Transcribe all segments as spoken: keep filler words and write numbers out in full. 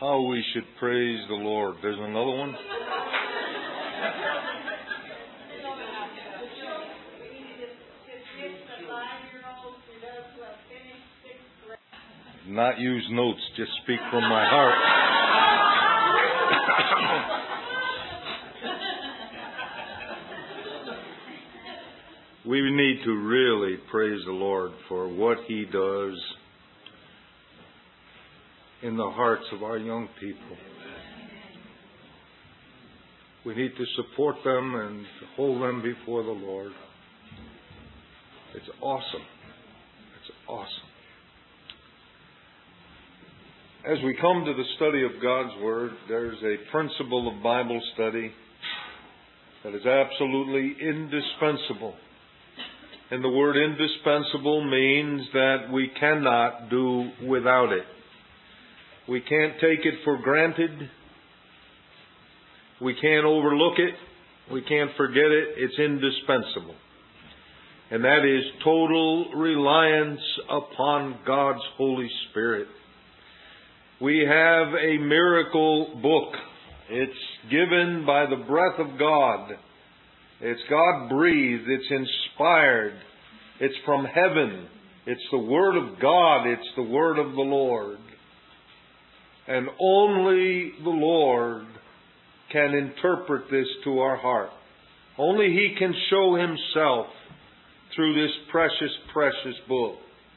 How we should praise the Lord. There's another one. Not use notes, just speak from my heart. We need to really praise the Lord for what He does in the hearts of our young people. We need to support them and hold them before the Lord. It's awesome. It's awesome. As we come to the study of God's Word, there's a principle of Bible study that is absolutely indispensable. And the word indispensable means that we cannot do without it. We can't take it for granted. We can't overlook it. We can't forget it. It's indispensable. And that is total reliance upon God's Holy Spirit. We have a miracle book. It's given by the breath of God. It's God-breathed. It's inspired. It's from heaven. It's the Word of God. It's the Word of the Lord. And only the Lord can interpret this to our heart. Only He can show Himself through this precious, precious book.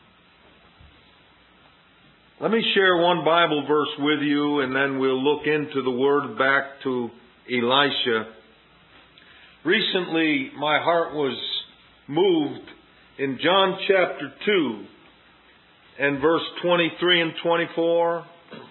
Let me share one Bible verse with you, and then we'll look into the Word back to Elisha. Recently, my heart was moved in John chapter two and verse twenty-three and twenty-four.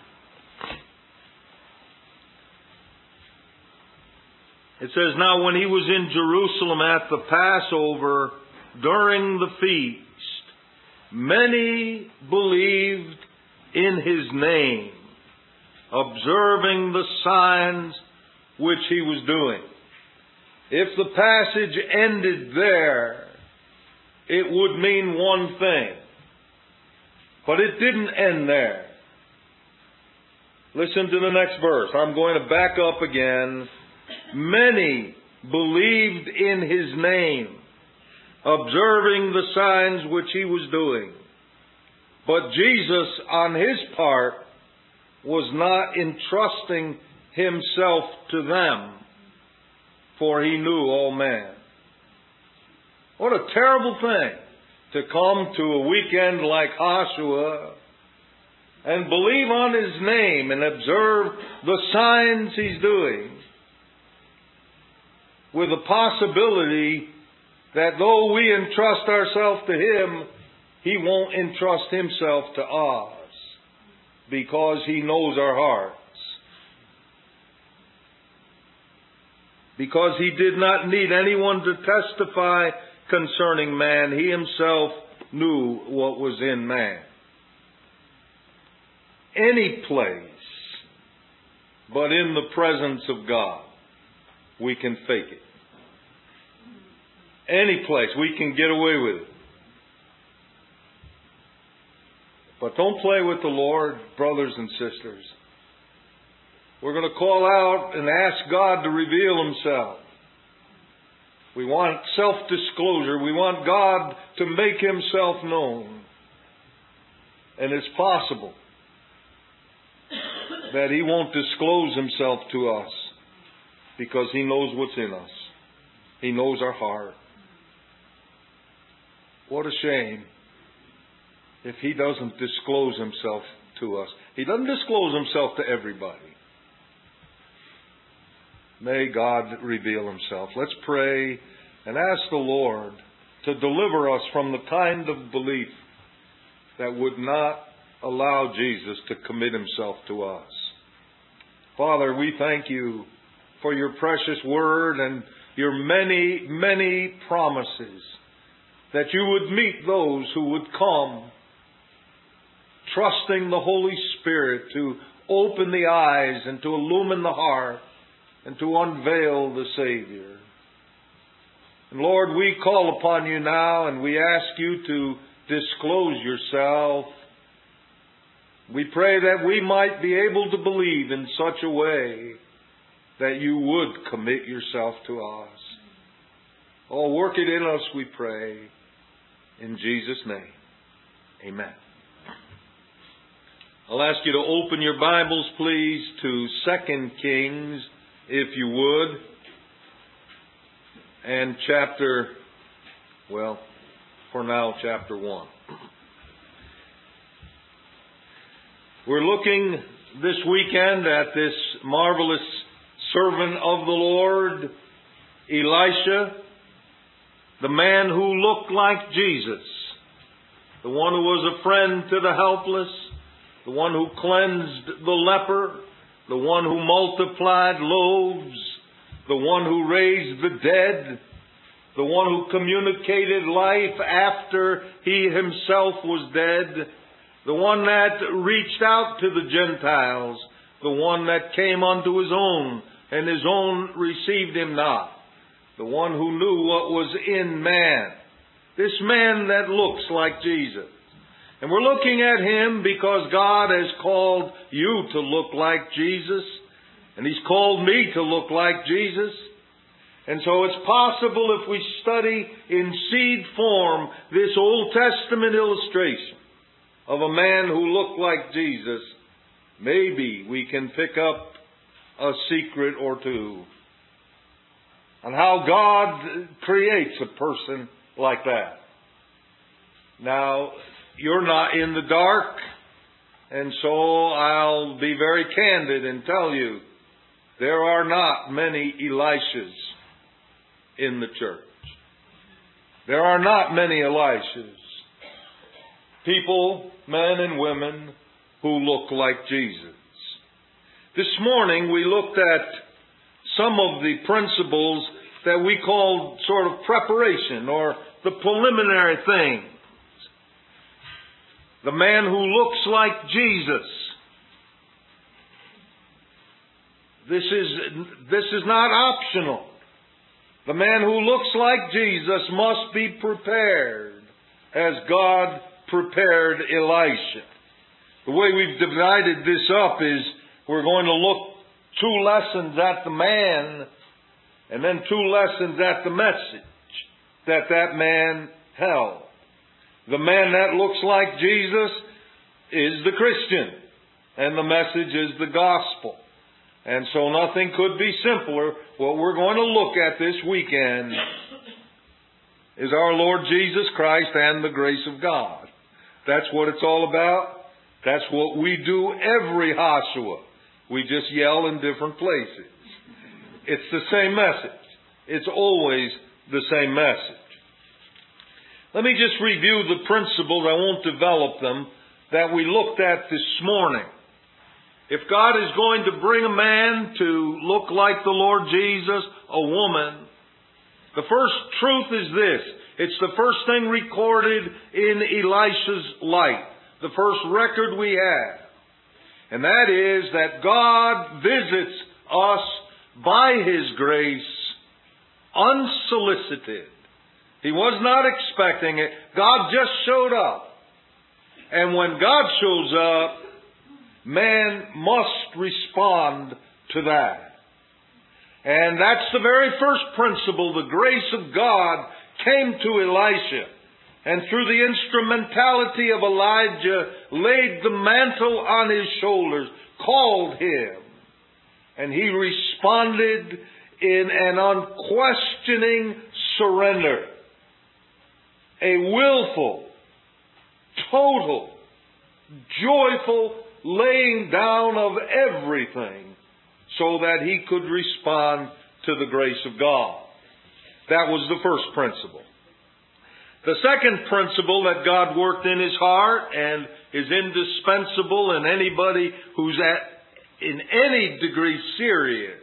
It says, "Now when He was in Jerusalem at the Passover during the feast, many believed in His name, observing the signs which He was doing." If the passage ended there, it would mean one thing. But it didn't end there. Listen to the next verse. I'm going to back up again. Many believed in His name, observing the signs which He was doing. But Jesus, on His part, was not entrusting Himself to them, for He knew all men. What a terrible thing to come to a weekend like Joshua and believe on His name and observe the signs He's doing, with the possibility that though we entrust ourselves to Him, He won't entrust Himself to us, because He knows our hearts. Because He did not need anyone to testify concerning man. He Himself knew what was in man. Any place but in the presence of God, we can fake it. Any place, we can get away with it. But don't play with the Lord, brothers and sisters. We're going to call out and ask God to reveal Himself. We want self-disclosure. We want God to make Himself known. And it's possible that He won't disclose Himself to us, because He knows what's in us. He knows our heart. What a shame if He doesn't disclose Himself to us. He doesn't disclose Himself to everybody. May God reveal Himself. Let's pray and ask the Lord to deliver us from the kind of belief that would not allow Jesus to commit Himself to us. Father, we thank You for Your precious Word and Your many, many promises that You would meet those who would come, trusting the Holy Spirit to open the eyes and to illumine the heart and to unveil the Savior. And Lord, we call upon You now, and we ask You to disclose Yourself We pray that we might be able to believe in such a way that you would commit yourself to us. Oh, work it in us, we pray. In Jesus' name, amen. I'll ask you to open your Bibles, please, to Second Kings, if you would. And chapter, well, for now, chapter one. We're looking this weekend at this marvelous servant of the Lord, Elisha, the man who looked like Jesus, the one who was a friend to the helpless, the one who cleansed the leper, the one who multiplied loaves, the one who raised the dead, the one who communicated life after he himself was dead, the one that reached out to the Gentiles, the one that came unto his own, and his own received him not, the one who knew what was in man, this man that looks like Jesus. And we're looking at him because God has called you to look like Jesus, and He's called me to look like Jesus. And so it's possible, if we study in seed form this Old Testament illustration of a man who looked like Jesus, maybe we can pick up a secret or two on how God creates a person like that. Now, you're not in the dark, and so I'll be very candid and tell you, there are not many Elishas in the church. There are not many Elishas. People, men and women, who look like Jesus. This morning we looked at some of the principles that we called sort of preparation, or the preliminary things. The man who looks like Jesus. This is, this is not optional. The man who looks like Jesus must be prepared as God prepared Elisha. The way we've divided this up is we're going to look two lessons at the man and then two lessons at the message that that man held. The man that looks like Jesus is the Christian, and the message is the gospel. And so nothing could be simpler. What we're going to look at this weekend is our Lord Jesus Christ and the grace of God. That's what it's all about. That's what we do every Hashua. We just yell in different places. It's the same message. It's always the same message. Let me just review the principles, I won't develop them, that we looked at this morning. If God is going to bring a man to look like the Lord Jesus, a woman, the first truth is this. It's the first thing recorded in Elisha's life. The first record we have. And that is that God visits us by His grace unsolicited. He was not expecting it. God just showed up. And when God shows up, man must respond to that. And that's the very first principle. The grace of God came to Elisha, and through the instrumentality of Elijah, laid the mantle on his shoulders, called him, and he responded in an unquestioning surrender. A willful, total, joyful laying down of everything so that he could respond to the grace of God. That was the first principle. The second principle that God worked in his heart and is indispensable in anybody who's at, in any degree serious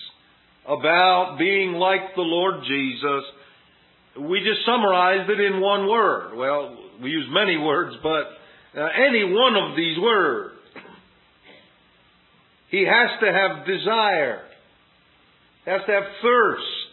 about being like the Lord Jesus, we just summarized it in one word. Well, we use many words, but uh, any one of these words. He has to have desire. He has to have thirst.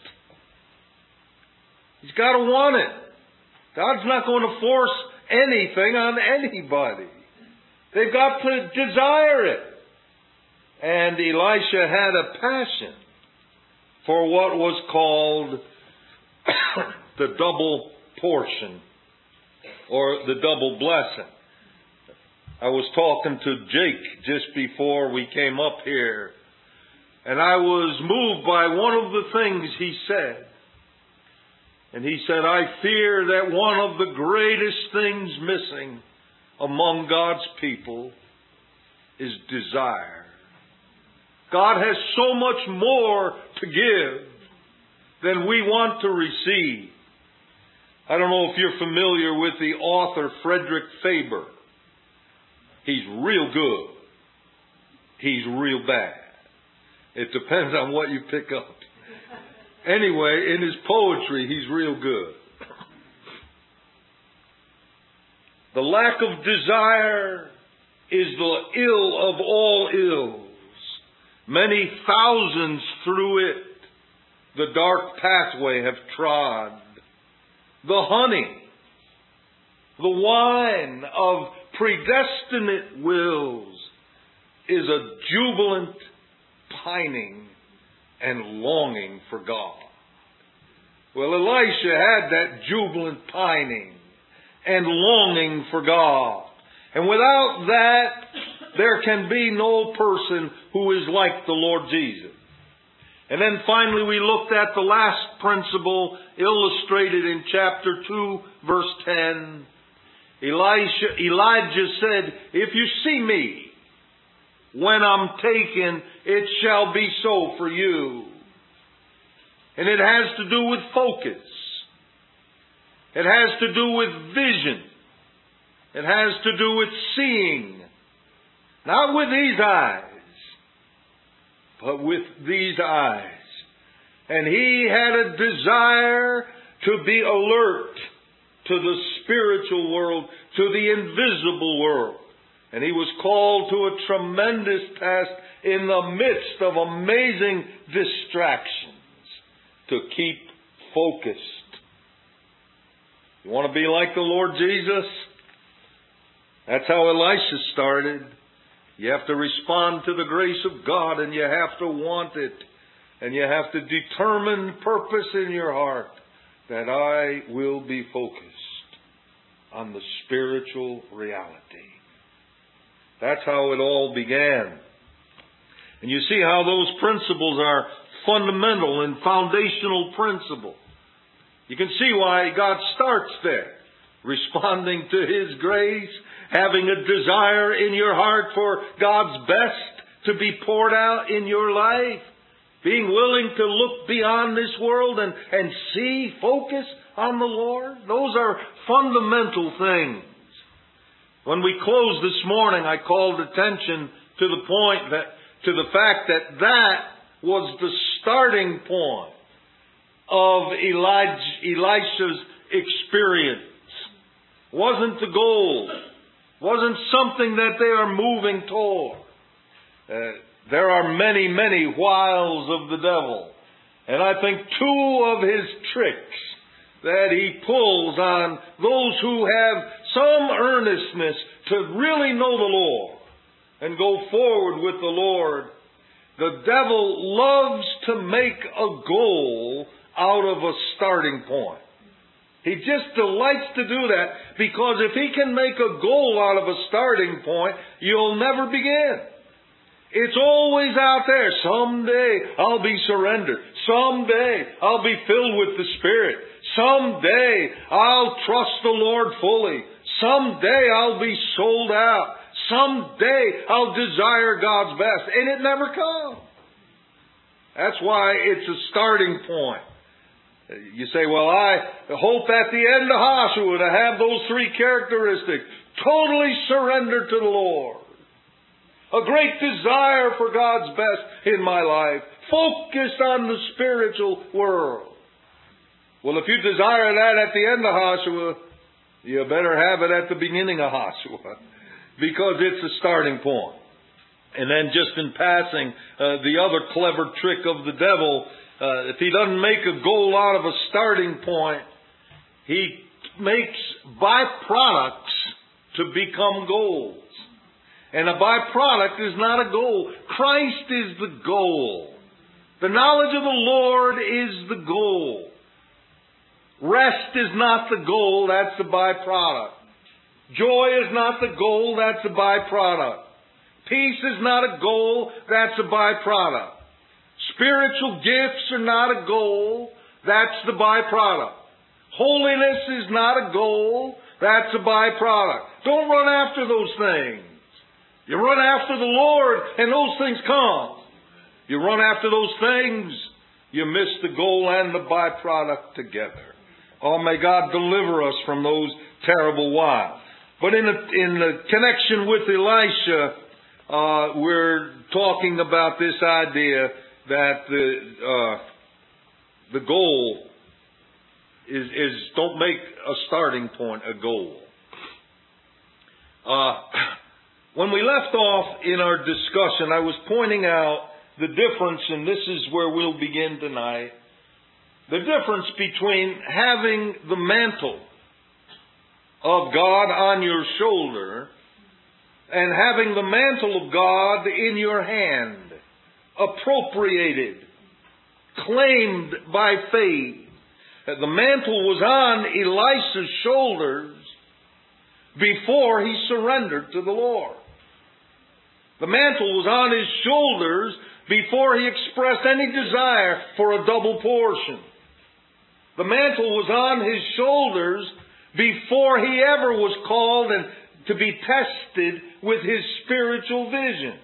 He's got to want it. God's not going to force anything on anybody. They've got to desire it. And Elisha had a passion for what was called the double portion, or the double blessing. I was talking to Jake just before we came up here, and I was moved by one of the things he said. And he said, I fear that one of the greatest things missing among God's people is desire. God has so much more to give than we want to receive. I don't know if you're familiar with the author Frederick Faber. He's real good. He's real bad. It depends on what you pick up. Anyway, in his poetry, he's real good. The lack of desire is the ill of all ills. Many thousands through it the dark pathway have trod. The honey, the wine of predestinate wills is a jubilant pining and longing for God. Well, Elisha had that jubilant pining and longing for God. And without that, there can be no person who is like the Lord Jesus. And then finally we looked at the last principle illustrated in chapter two, verse ten. Elisha, Elijah said, if you see me when I'm taken, it shall be so for you. And it has to do with focus. It has to do with vision. It has to do with seeing. Not with these eyes, but with these eyes. And he had a desire to be alert to the spiritual world, to the invisible world. And he was called to a tremendous task in the midst of amazing distractions to keep focused. You want to be like the Lord Jesus? That's how Elisha started. You have to respond to the grace of God, and you have to want it. And you have to determine purpose in your heart that I will be focused on the spiritual reality. That's how it all began. And you see how those principles are fundamental and foundational principles. You can see why God starts there. Responding to His grace, having a desire in your heart for God's best to be poured out in your life, being willing to look beyond this world and, and see, focus on the Lord. Those are fundamental things. When we closed this morning, I called attention to the point that, to the fact that that was the starting point of Elijah, Elisha's experience. Wasn't the goal. Wasn't something that they are moving toward. Uh, there are many, many wiles of the devil. And I think two of his tricks that he pulls on those who have some earnestness to really know the Lord and go forward with the Lord. The devil loves to make a goal out of a starting point. He just delights to do that because if he can make a goal out of a starting point, you'll never begin. It's always out there. Someday I'll be surrendered. Someday I'll be filled with the Spirit. Someday I'll trust the Lord fully. Someday I'll be sold out. Someday I'll desire God's best. And it never comes. That's why it's a starting point. You say, well, I hope at the end of Joshua to have those three characteristics. Totally surrendered to the Lord. A great desire for God's best in my life. Focused on the spiritual world. Well, if you desire that at the end of Joshua, you better have it at the beginning of Joshua. Because it's a starting point. And then just in passing, uh, the other clever trick of the devil, uh, if he doesn't make a goal out of a starting point, he makes byproducts to become goals. And a byproduct is not a goal. Christ is the goal. The knowledge of the Lord is the goal. Rest is not the goal, that's the byproduct. Joy is not the goal, that's a byproduct. Peace is not a goal, that's a byproduct. Spiritual gifts are not a goal, that's the byproduct. Holiness is not a goal, that's a byproduct. Don't run after those things. You run after the Lord and those things come. You run after those things, you miss the goal and the byproduct together. Oh, may God deliver us from those terrible wiles. But in the, in the connection with Elisha, uh, we're talking about this idea that the uh, the goal is, is don't make a starting point a goal. Uh, when we left off in our discussion, I was pointing out the difference, and this is where we'll begin tonight, the difference between having the mantle of God on your shoulder and having the mantle of God in your hand, appropriated, claimed by faith. The mantle was on Elisha's shoulders before he surrendered to the Lord. The mantle was on his shoulders before he expressed any desire for a double portion. The mantle was on his shoulders before he ever was called and to be tested with his spiritual vision.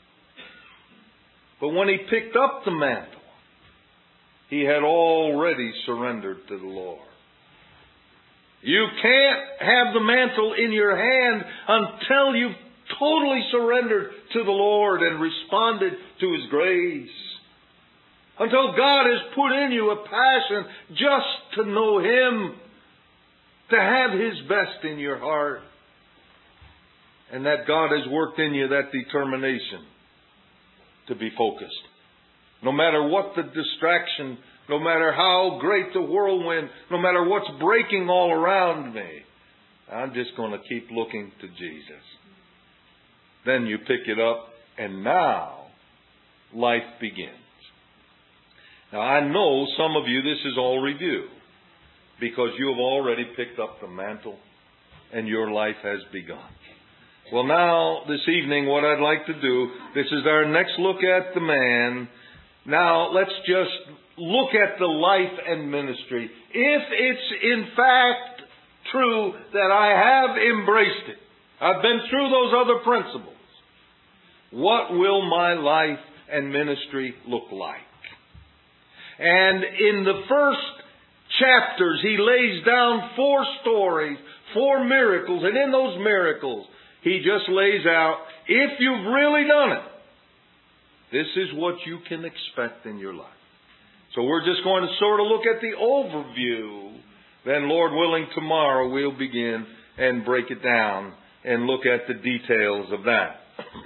But when he picked up the mantle, he had already surrendered to the Lord. You can't have the mantle in your hand until you've totally surrendered to the Lord and responded to His grace. Until God has put in you a passion just to know Him, to have His best in your heart, and that God has worked in you that determination to be focused. No matter what the distraction, no matter how great the whirlwind, no matter what's breaking all around me, I'm just going to keep looking to Jesus. Then you pick it up, and now life begins. Now I know some of you, this is all review, because you have already picked up the mantle and your life has begun. Well, now this evening what I'd like to do, this is our next look at the man. Now let's just look at the life and ministry. If it's in fact true that I have embraced it, I've been through those other principles, what will my life and ministry look like? And in the first chapters, he lays down four stories, four miracles, and in those miracles, he just lays out, if you've really done it, this is what you can expect in your life. So we're just going to sort of look at the overview. Then, Lord willing, tomorrow we'll begin and break it down and look at the details of that.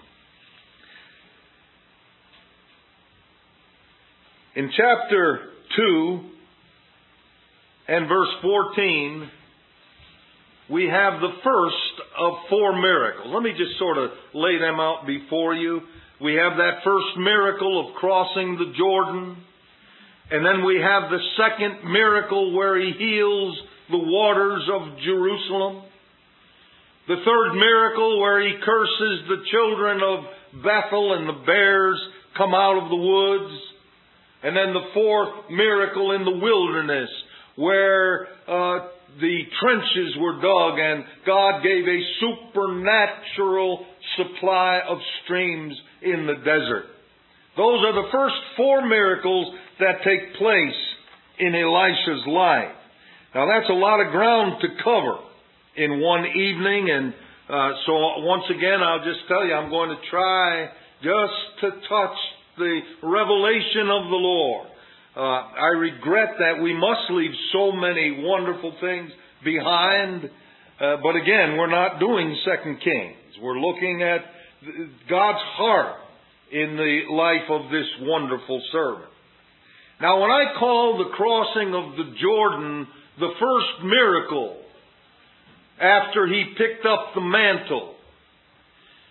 In chapter two and verse fourteen, we have the first of four miracles. Let me just sort of lay them out before you. We have that first miracle of crossing the Jordan. And then we have the second miracle where he heals the waters of Jerusalem. The third miracle where he curses the children of Bethel and the bears come out of the woods. And then the fourth miracle in the wilderness where uh, the trenches were dug and God gave a supernatural supply of streams in the desert. Those are the first four miracles that take place in Elisha's life. Now that's a lot of ground to cover in one evening, and uh, so once again I'll just tell you I'm going to try just to touch the revelation of the Lord. Uh, I regret that we must leave so many wonderful things behind, uh, but again, we're not doing Second Kings. We're looking at God's heart in the life of this wonderful servant. Now, when I call the crossing of the Jordan the first miracle after he picked up the mantle,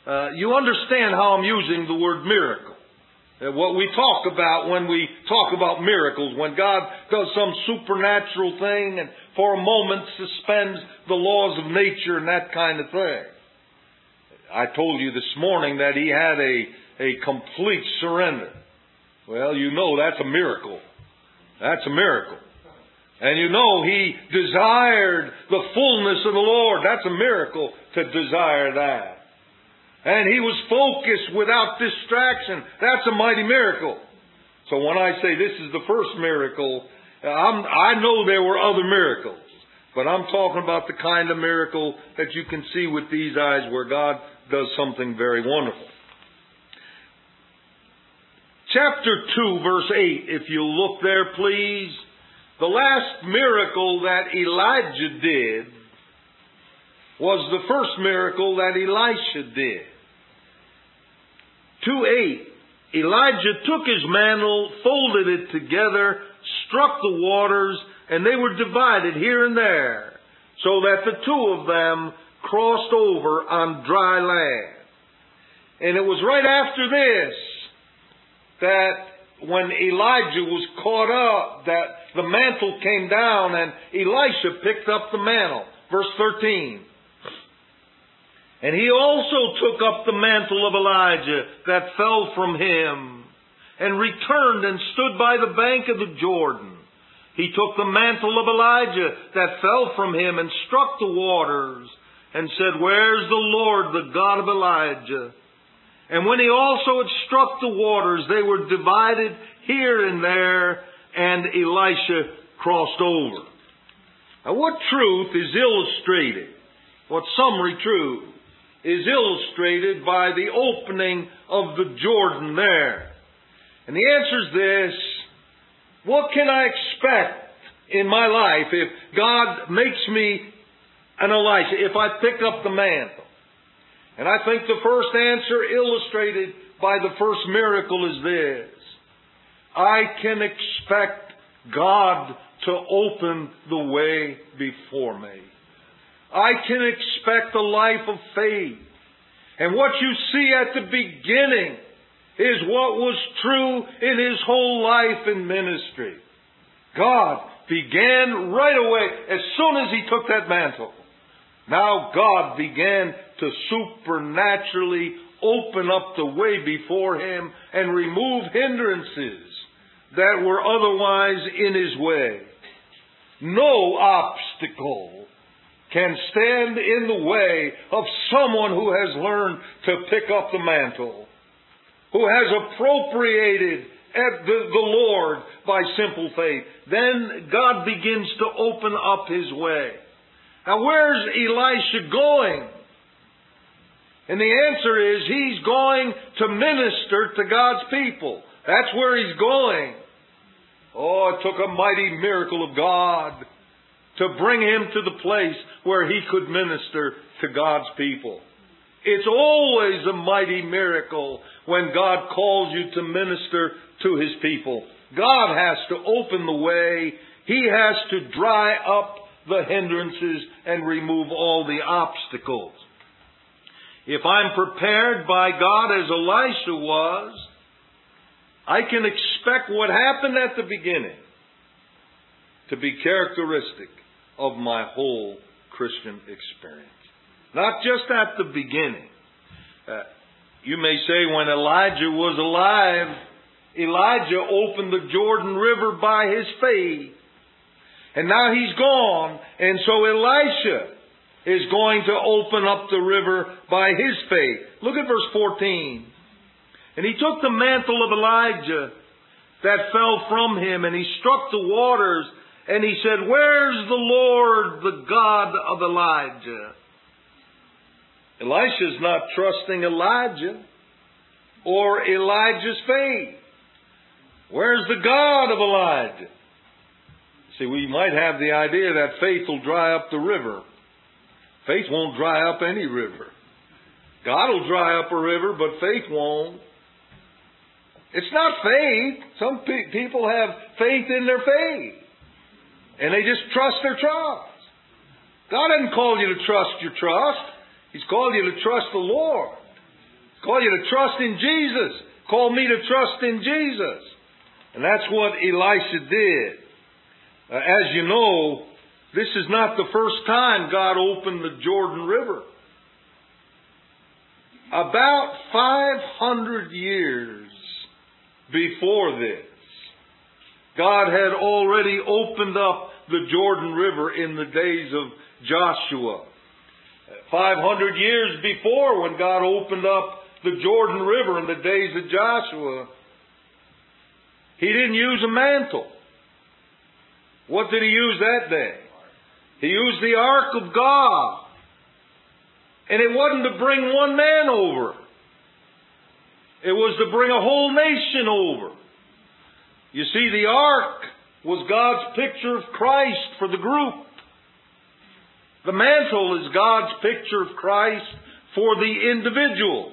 uh, you understand how I'm using the word miracle. Uh, what we talk about when we talk about miracles, when God does some supernatural thing and for a moment suspends the laws of nature and that kind of thing. I told you this morning that he had a, a complete surrender. Well, you know that's a miracle. That's a miracle. And you know he desired the fullness of the Lord. That's a miracle to desire that. And he was focused without distraction. That's a mighty miracle. So when I say this is the first miracle, I'm, I know there were other miracles. But I'm talking about the kind of miracle that you can see with these eyes where God does something very wonderful. Chapter two, verse eight, if you look there, please. The last miracle that Elijah did was the first miracle that Elisha did. two eight, Elijah took his mantle, folded it together, struck the waters, and they were divided here and there, so that the two of them crossed over on dry land. And it was right after this that when Elijah was caught up, that the mantle came down and Elisha picked up the mantle. Verse thirteen. And he also took up the mantle of Elijah that fell from him and returned and stood by the bank of the Jordan. He took the mantle of Elijah that fell from him and struck the waters and said, "Where's the Lord, the God of Elijah?" And when he also had struck the waters, they were divided here and there, and Elisha crossed over. Now what truth is illustrated, what summary truth is illustrated by the opening of the Jordan there? And the answer is this: what can I expect in my life if God makes me an Elisha, if I pick up the mantle? And I think the first answer illustrated by the first miracle is this: I can expect God to open the way before me. I can expect a life of faith. And what you see at the beginning is what was true in his whole life and ministry. God began right away, as soon as he took that mantle. Now God began to supernaturally open up the way before him and remove hindrances that were otherwise in his way. No obstacle can stand in the way of someone who has learned to pick up the mantle, who has appropriated at the, the Lord by simple faith. Then God begins to open up his way. Now where's Elisha going? And the answer is he's going to minister to God's people. That's where he's going. Oh, it took a mighty miracle of God to bring him to the place where he could minister to God's people. It's always a mighty miracle when God calls you to minister to his people. God has to open the way. He has to dry up the hindrances and remove all the obstacles. If I'm prepared by God as Elisha was, I can expect what happened at the beginning to be characteristic of my whole Christian experience. Not just at the beginning. Uh, you may say when Elijah was alive, Elijah opened the Jordan River by his faith. And now he's gone, and so Elisha is going to open up the river by his faith. Look at verse fourteen. And he took the mantle of Elijah that fell from him, and he struck the waters, and he said, "Where's the Lord, the God of Elijah?" Elisha's not trusting Elijah or Elijah's faith. Where's the God of Elijah? See, we might have the idea that faith will dry up the river. Faith won't dry up any river. God will dry up a river, but faith won't. It's not faith. Some pe- people have faith in their faith. And they just trust their trust. God hasn't called you to trust your trust. He's called you to trust the Lord. Call you to trust in Jesus. Call me to trust in Jesus. And that's what Elisha did. Uh, as you know, this is not the first time God opened the Jordan River. About five hundred years before this, God had already opened up the Jordan River in the days of Joshua. five hundred years before, when God opened up the Jordan River in the days of Joshua, He didn't use a mantle. What did He use that day? He used the Ark of God. And it wasn't to bring one man over. It was to bring a whole nation over. You see, the Ark was God's picture of Christ for the group. The mantle is God's picture of Christ for the individual.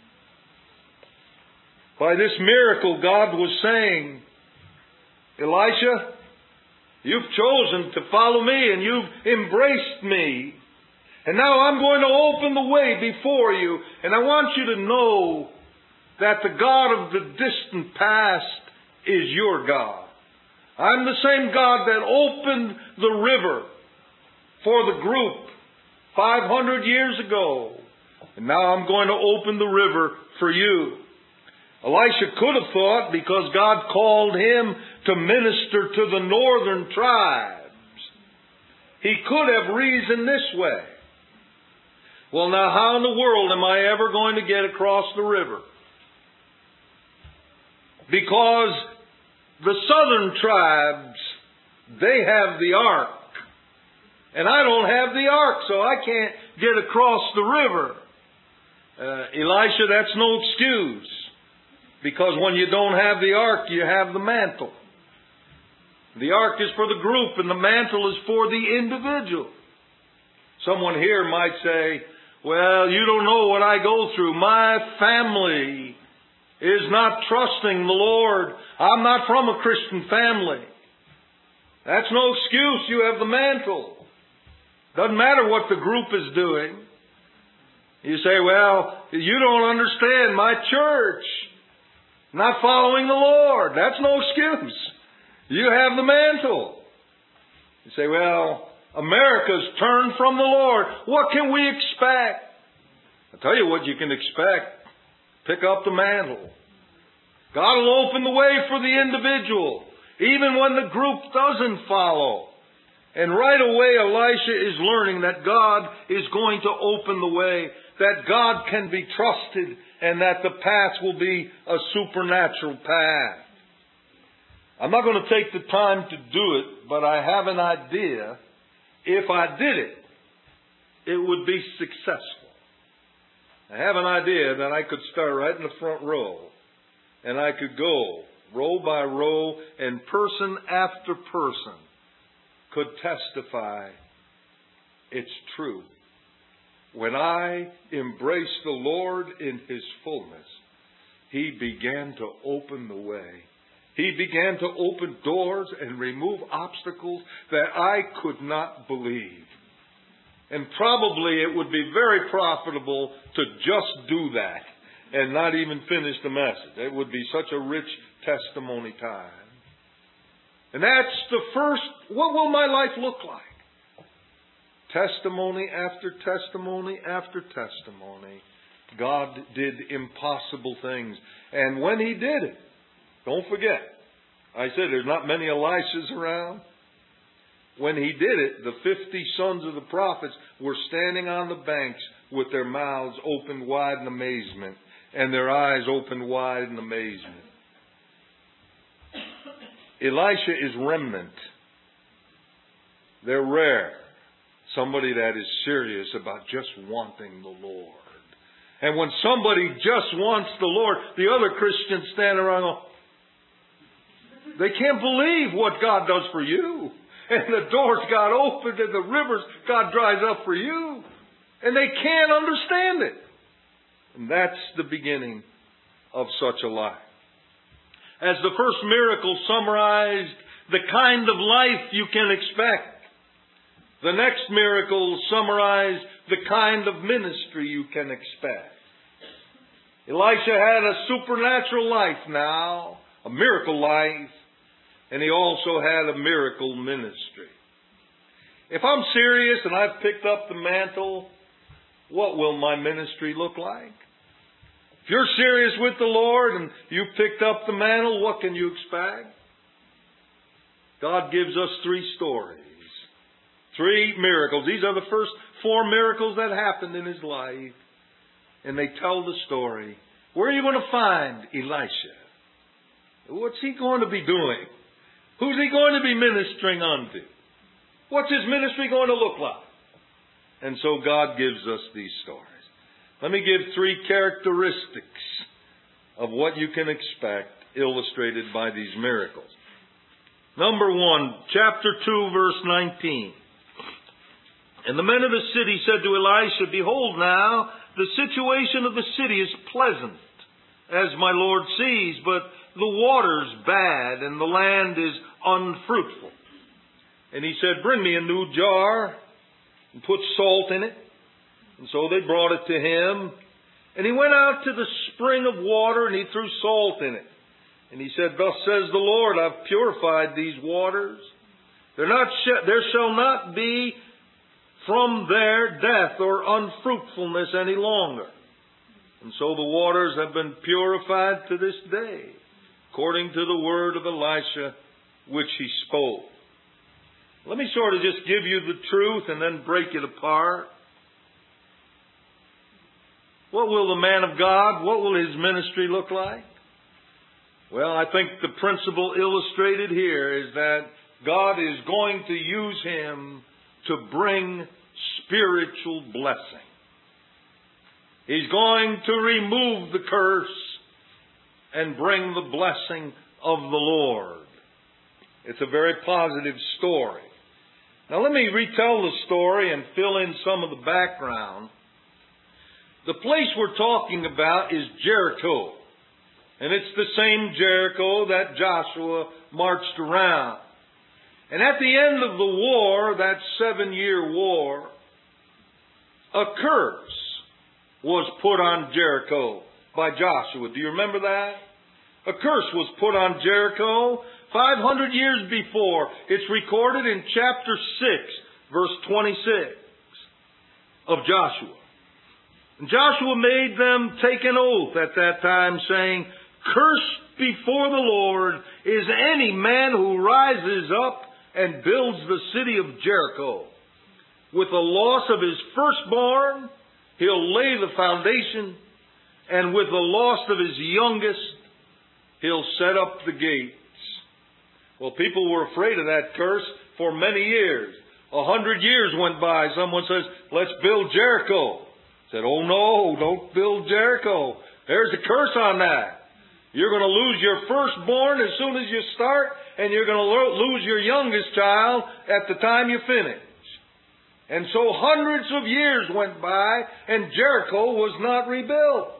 By this miracle, God was saying, Elisha, you've chosen to follow me and you've embraced me. And now I'm going to open the way before you. And I want you to know that the God of the distant past is your God. I'm the same God that opened the river for the group five hundred years ago. And now I'm going to open the river for you. Elisha could have thought, because God called him to minister to the northern tribes, he could have reasoned this way. Well, now how in the world am I ever going to get across the river? Because the southern tribes, they have the ark. And I don't have the ark, so I can't get across the river. Uh, Elisha, that's no excuse. Because when you don't have the ark, you have the mantle. The ark is for the group and the mantle is for the individual. Someone here might say, well, you don't know what I go through. My family is not trusting the Lord. I'm not from a Christian family. That's no excuse. You have the mantle. Doesn't matter what the group is doing. You say, well, you don't understand. My church not following the Lord. That's no excuse. You have the mantle. You say, well, America's turned from the Lord. What can we expect? I'll tell you what you can expect. Pick up the mantle. God will open the way for the individual, even when the group doesn't follow. And right away, Elisha is learning that God is going to open the way, that God can be trusted, and that the path will be a supernatural path. I'm not going to take the time to do it, but I have an idea. If I did it, it would be successful. I have an idea that I could start right in the front row, and I could go row by row, and person after person could testify it's true. When I embraced the Lord in His fullness, He began to open the way. He began to open doors and remove obstacles that I could not believe. And probably it would be very profitable to just do that and not even finish the message. It would be such a rich testimony time. And that's the first, what will my life look like? Testimony after testimony after testimony. God did impossible things. And when He did it, don't forget, I said there's not many Elishas around. When He did it, the fifty sons of the prophets were standing on the banks with their mouths opened wide in amazement and their eyes opened wide in amazement. Elisha is remnant. They're rare. Somebody that is serious about just wanting the Lord. And when somebody just wants the Lord, the other Christians stand around and go, they can't believe what God does for you. And the doors got opened and the rivers God dries up for you. And they can't understand it. And that's the beginning of such a life. As the first miracle summarized the kind of life you can expect, the next miracle summarized the kind of ministry you can expect. Elisha had a supernatural life now, a miracle life, and he also had a miracle ministry. If I'm serious and I've picked up the mantle, what will my ministry look like? If you're serious with the Lord and you've picked up the mantle, what can you expect? God gives us three stories. Three miracles. These are the first four miracles that happened in his life. And they tell the story. Where are you going to find Elisha? What's he going to be doing? Who's he going to be ministering unto? What's his ministry going to look like? And so God gives us these stories. Let me give three characteristics of what you can expect illustrated by these miracles. Number one, chapter two, verse nineteen. And the men of the city said to Elisha, Behold now, the situation of the city is pleasant, as my Lord sees, but the water's bad, and the land is unfruitful. And he said, Bring me a new jar, and put salt in it. And so they brought it to him. And he went out to the spring of water, and he threw salt in it. And he said, Thus says the Lord, I've purified these waters. They're not sh- there shall not be from there death or unfruitfulness any longer. And so the waters have been purified to this day, according to the word of Elisha, which he spoke. Let me sort of just give you the truth and then break it apart. What will the man of God, what will his ministry look like? Well, I think the principle illustrated here is that God is going to use him to bring spiritual blessing. He's going to remove the curse and bring the blessing of the Lord. It's a very positive story. Now let me retell the story and fill in some of the background. The place we're talking about is Jericho. And it's the same Jericho that Joshua marched around. And at the end of the war, that seven-year war, a curse was put on Jericho by Joshua. Do you remember that? A curse was put on Jericho five hundred years before. It's recorded in chapter six, verse twenty-six of Joshua. And Joshua made them take an oath at that time, saying, Cursed before the Lord is any man who rises up and builds the city of Jericho. With the loss of his firstborn, he'll lay the foundation, and with the loss of his youngest, he'll set up the gates. Well, people were afraid of that curse for many years. A hundred years went by. Someone says, let's build Jericho. Said, oh no, don't build Jericho. There's a curse on that. You're going to lose your firstborn as soon as you start, and you're going to lo- lose your youngest child at the time you finish. And so hundreds of years went by, and Jericho was not rebuilt.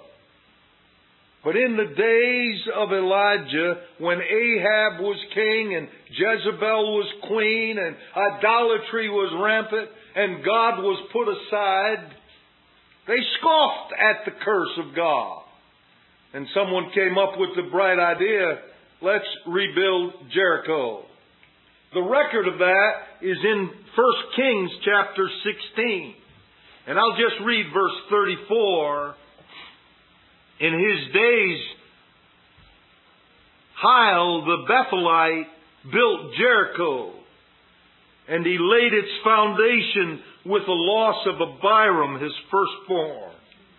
But in the days of Elijah, when Ahab was king and Jezebel was queen and idolatry was rampant and God was put aside, they scoffed at the curse of God. And someone came up with the bright idea, let's rebuild Jericho. The record of that is in First Kings chapter sixteen. And I'll just read verse thirty-four. In his days, Hiel the Bethelite built Jericho, and he laid its foundation with the loss of Abiram, his firstborn.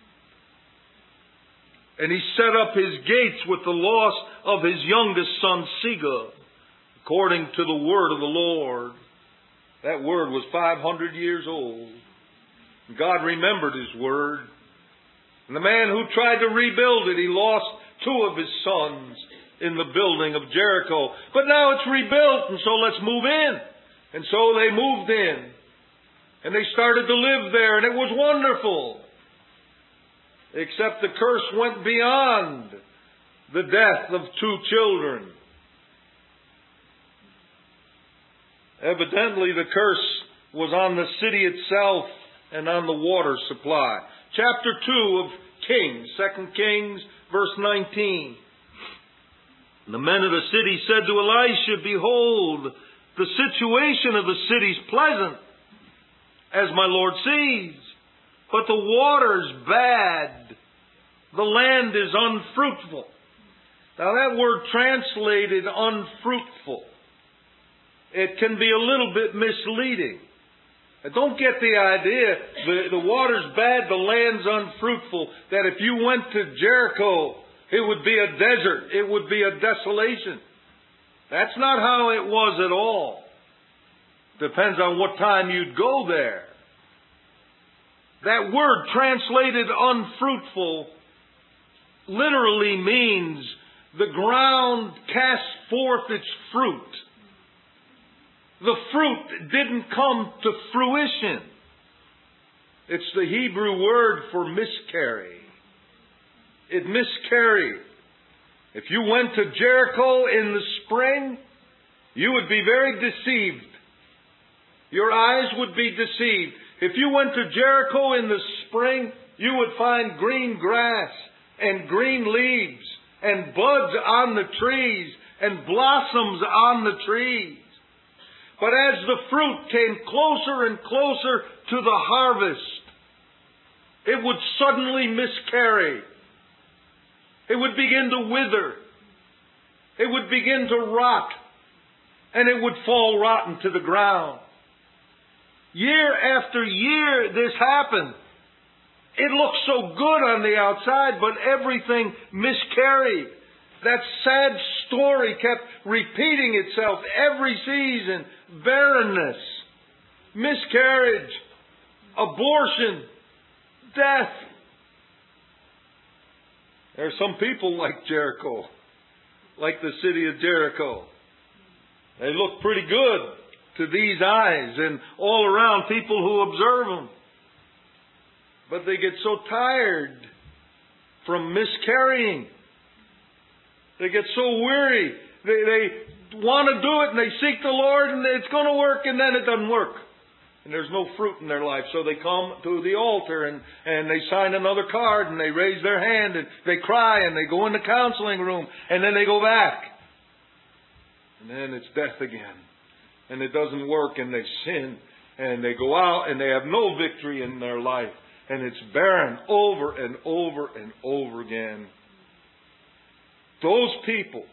And he set up his gates with the loss of his youngest son, Segub, according to the word of the Lord. That word was five hundred years old. God remembered his word. And the man who tried to rebuild it, he lost two of his sons in the building of Jericho. But now it's rebuilt, and so let's move in. And so they moved in. And they started to live there, and it was wonderful. Except the curse went beyond the death of two children. Evidently, the curse was on the city itself and on the water supply. Chapter two of Kings. Second Kings, verse nineteen. The men of the city said to Elisha, behold, the situation of the city is pleasant, as my Lord sees, but the water's bad. The land is unfruitful. Now that word translated unfruitful, it can be a little bit misleading. Don't get the idea, the, the water's bad, the land's unfruitful, that if you went to Jericho, it would be a desert, it would be a desolation. That's not how it was at all. Depends on what time you'd go there. That word translated unfruitful literally means the ground cast forth its fruit. The fruit didn't come to fruition. It's the Hebrew word for miscarry. It miscarried. If you went to Jericho in the spring, you would be very deceived. Your eyes would be deceived. If you went to Jericho in the spring, you would find green grass and green leaves and buds on the trees and blossoms on the trees. But as the fruit came closer and closer to the harvest, it would suddenly miscarry. It would begin to wither. It would begin to rot. And it would fall rotten to the ground. Year after year this happened. It looked so good on the outside, but everything miscarried. That sad story kept repeating itself every season. Barrenness, miscarriage, abortion, death. There are some people like Jericho, like the city of Jericho. They look pretty good to these eyes and all around people who observe them. But they get so tired from miscarrying. They get so weary. They, they want to do it and they seek the Lord and it's going to work, and then it doesn't work. And there's no fruit in their life. So they come to the altar and, and they sign another card and they raise their hand and they cry and they go in the counseling room and then they go back. And then it's death again. And it doesn't work and they sin and they go out and they have no victory in their life. And it's barren over and over and over again. Those people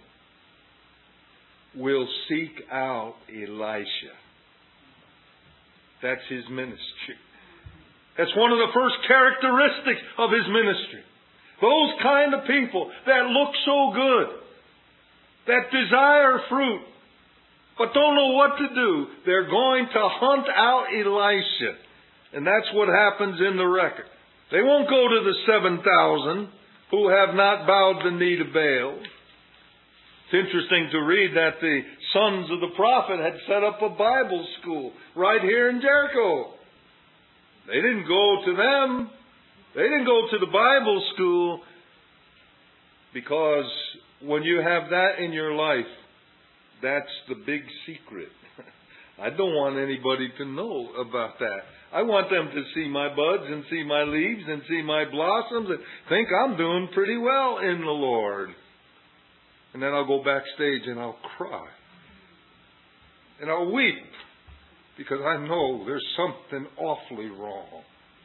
will seek out Elisha. That's his ministry. That's one of the first characteristics of his ministry. Those kind of people that look so good, that desire fruit, but don't know what to do, they're going to hunt out Elisha. And that's what happens in the record. They won't go to the seven thousand who have not bowed the knee to Baal. It's interesting to read that the sons of the prophet had set up a Bible school right here in Jericho. They didn't go to them. They didn't go to the Bible school, because when you have that in your life, that's the big secret. I don't want anybody to know about that. I want them to see my buds and see my leaves and see my blossoms and think I'm doing pretty well in the Lord. And then I'll go backstage and I'll cry. And I'll weep, because I know there's something awfully wrong.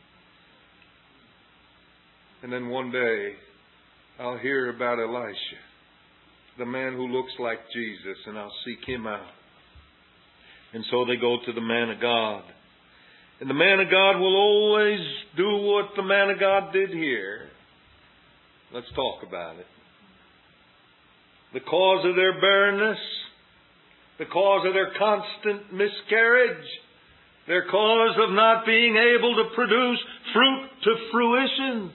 And then one day I'll hear about Elisha, the man who looks like Jesus, and I'll seek him out. And so they go to the man of God. And the man of God will always do what the man of God did here. Let's talk about it. The cause of their barrenness, the cause of their constant miscarriage, their cause of not being able to produce fruit to fruition,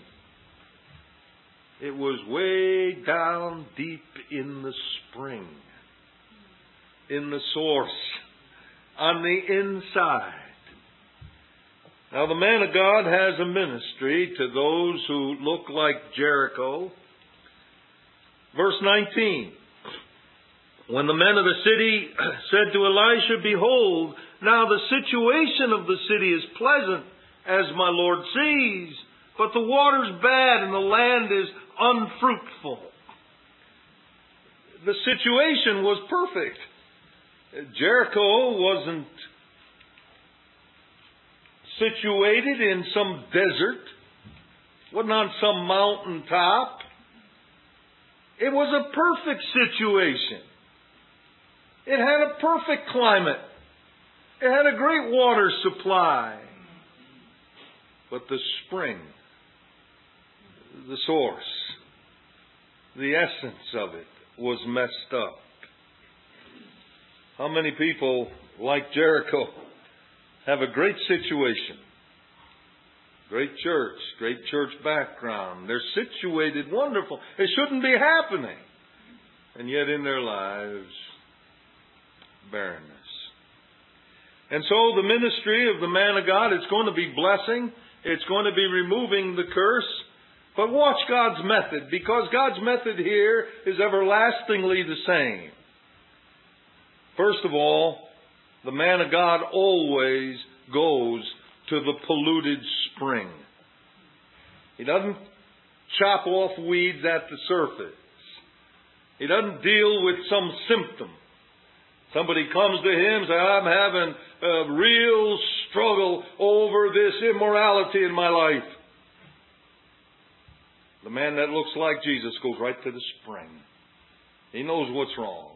it was way down deep in the spring, in the source, on the inside. Now the man of God has a ministry to those who look like Jericho. Verse nineteen. When the men of the city said to Elisha, behold, now the situation of the city is pleasant, as my Lord sees, but the water's bad and the land is unfruitful. The situation was perfect. Jericho wasn't situated in some desert, wasn't on some mountaintop. It was a perfect situation. It had a perfect climate. It had a great water supply. But the spring, the source, the essence of it was messed up. How many people, like Jericho, have a great situation? Great church, great church background. They're situated wonderful. It shouldn't be happening. And yet in their lives, barrenness. And so the ministry of the man of God, it's going to be blessing. It's going to be removing the curse. But watch God's method, because God's method here is everlastingly the same. First of all, the man of God always goes to the polluted spring. He doesn't chop off weeds at the surface. He doesn't deal with some symptom. Somebody comes to him and says, I'm having a real struggle over this immorality in my life. The man that looks like Jesus goes right to the spring. He knows what's wrong.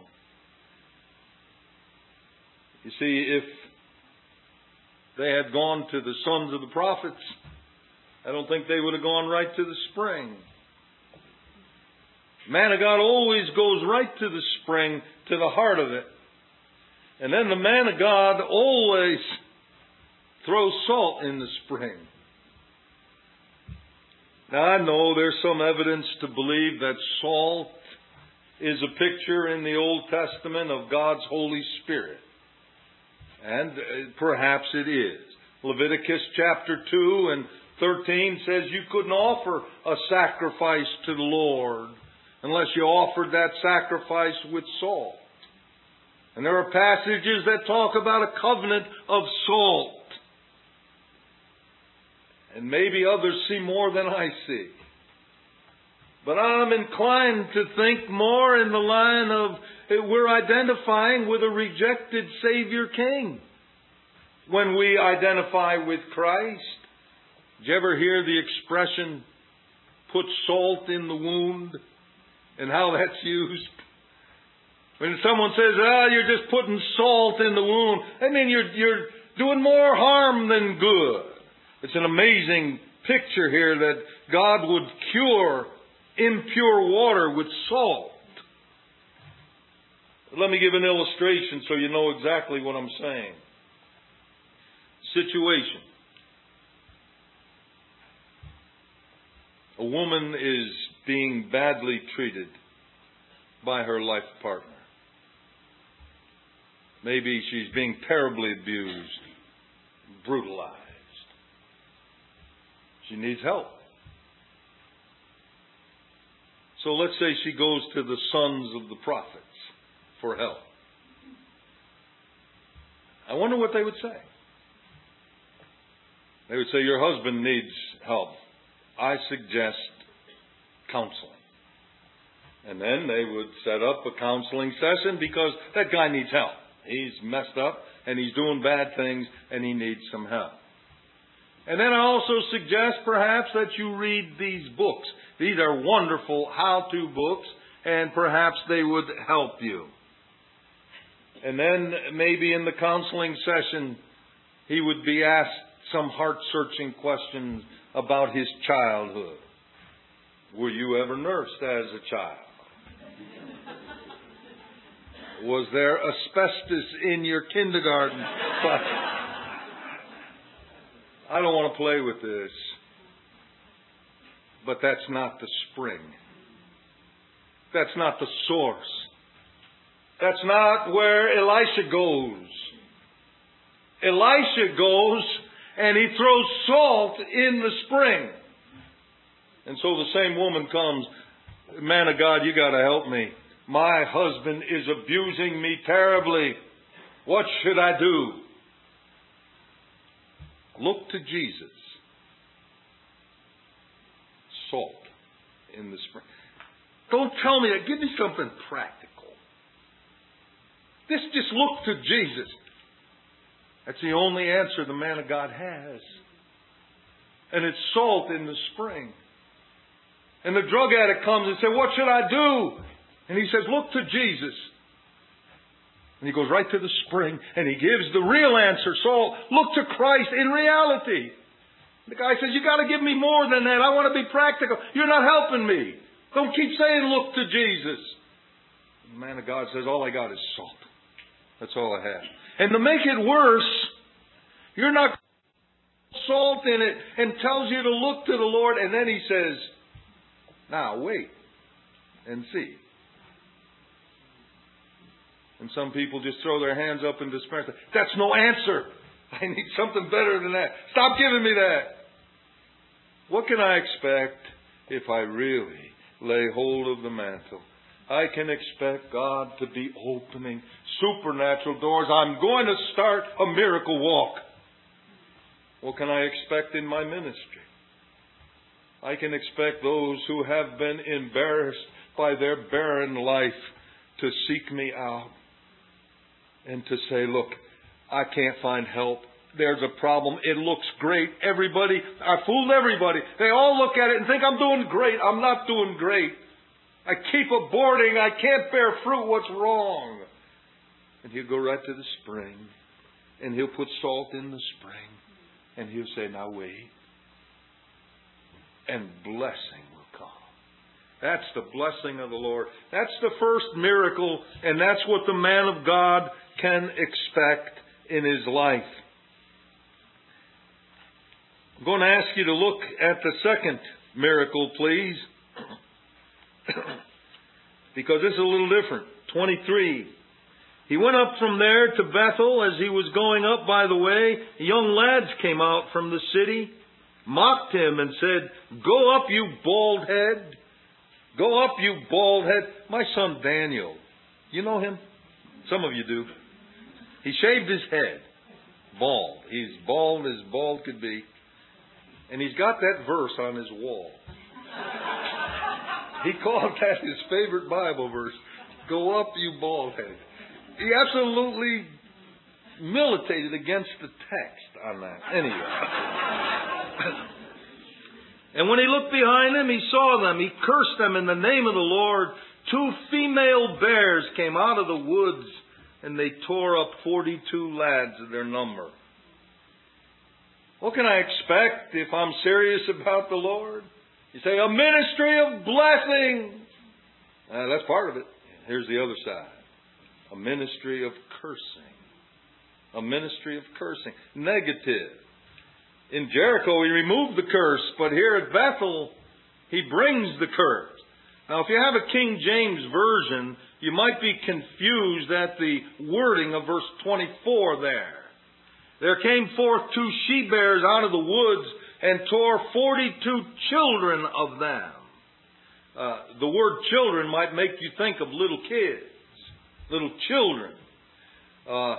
You see, if they had gone to the sons of the prophets, I don't think they would have gone right to the spring. Man of God always goes right to the spring, to the heart of it. And then the man of God always throws salt in the spring. Now I know there's some evidence to believe that salt is a picture in the Old Testament of God's Holy Spirit. And perhaps it is. Leviticus chapter two and thirteen says you couldn't offer a sacrifice to the Lord unless you offered that sacrifice with salt. And there are passages that talk about a covenant of salt. And maybe others see more than I see. But I'm inclined to think more in the line of we're identifying with a rejected Savior King when we identify with Christ. Did you ever hear the expression, put salt in the wound, and how that's used? When someone says, ah, you're just putting salt in the wound, I mean, you're, you're doing more harm than good. It's an amazing picture here that God would cure impure water with salt. Let me give an illustration so you know exactly what I'm saying. Situation. A woman is being badly treated by her life partner. Maybe she's being terribly abused, brutalized. She needs help. So let's say she goes to the sons of the prophets for help. I wonder what they would say. They would say, your husband needs help. I suggest counseling. And then they would set up a counseling session because that guy needs help. He's messed up and he's doing bad things and he needs some help. And then I also suggest perhaps that you read these books. These are wonderful how-to books, and perhaps they would help you. And then maybe in the counseling session, he would be asked some heart-searching questions about his childhood. Were you ever nursed as a child? Was there asbestos in your kindergarten class? I don't want to play with this. But that's not the spring. That's not the source. That's not where Elisha goes. Elisha goes and he throws salt in the spring. And so the same woman comes, man of God, you got to help me. My husband is abusing me terribly. What should I do? Look to Jesus. salt in the spring. Don't tell me that. Give me something practical. This just look to Jesus. That's the only answer the man of God has. And it's salt in the spring. And the drug addict comes and says, what should I do? And he says, look to Jesus. And he goes right to the spring and he gives the real answer. Salt, look to Christ in reality. The guy says, you got to give me more than that. I want to be practical. You're not helping me. Don't keep saying look to Jesus. The man of God says, all I got is salt. That's all I have. And to make it worse, you're not salt in it and tells you to look to the Lord. And then he says, now wait and see. And some people just throw their hands up in despair. That's no answer. I need something better than that. Stop giving me that. What can I expect if I really lay hold of the mantle? I can expect God to be opening supernatural doors. I'm going to start a miracle walk. What can I expect in my ministry? I can expect those who have been embarrassed by their barren life to seek me out and to say, look, I can't find help. There's a problem. It looks great. Everybody, I fooled everybody. They all look at it and think I'm doing great. I'm not doing great. I keep aborting. I can't bear fruit. What's wrong? And he'll go right to the spring. And he'll put salt in the spring. And he'll say, now wait. And blessing will come. That's the blessing of the Lord. That's the first miracle. And that's what the man of God can expect in his life. I'm going to ask you to look at the second miracle, please. Because this is a little different. twenty-three. He went up from there to Bethel. As he was going up by the way, young lads came out from the city, mocked him and said, go up, you bald head. Go up, you bald head. My son Daniel. You know him? Some of you do. He shaved his head. Bald. He's bald as bald could be. And he's got that verse on his wall. He called that his favorite Bible verse. Go up, you bald head. He absolutely militated against the text on that. Anyway. And when he looked behind him, he saw them. He cursed them in the name of the Lord. Two female bears came out of the woods, and they tore up forty-two lads of their number. What can I expect if I'm serious about the Lord? You say, a ministry of blessing. Uh, that's part of it. Here's the other side. A ministry of cursing. A ministry of cursing. Negative. In Jericho, he removed the curse, but here at Bethel, he brings the curse. Now, if you have a King James Version, you might be confused at the wording of verse twenty-four there. There came forth two she-bears out of the woods and tore forty-two children of them. Uh, the word children might make you think of little kids, little children. Uh,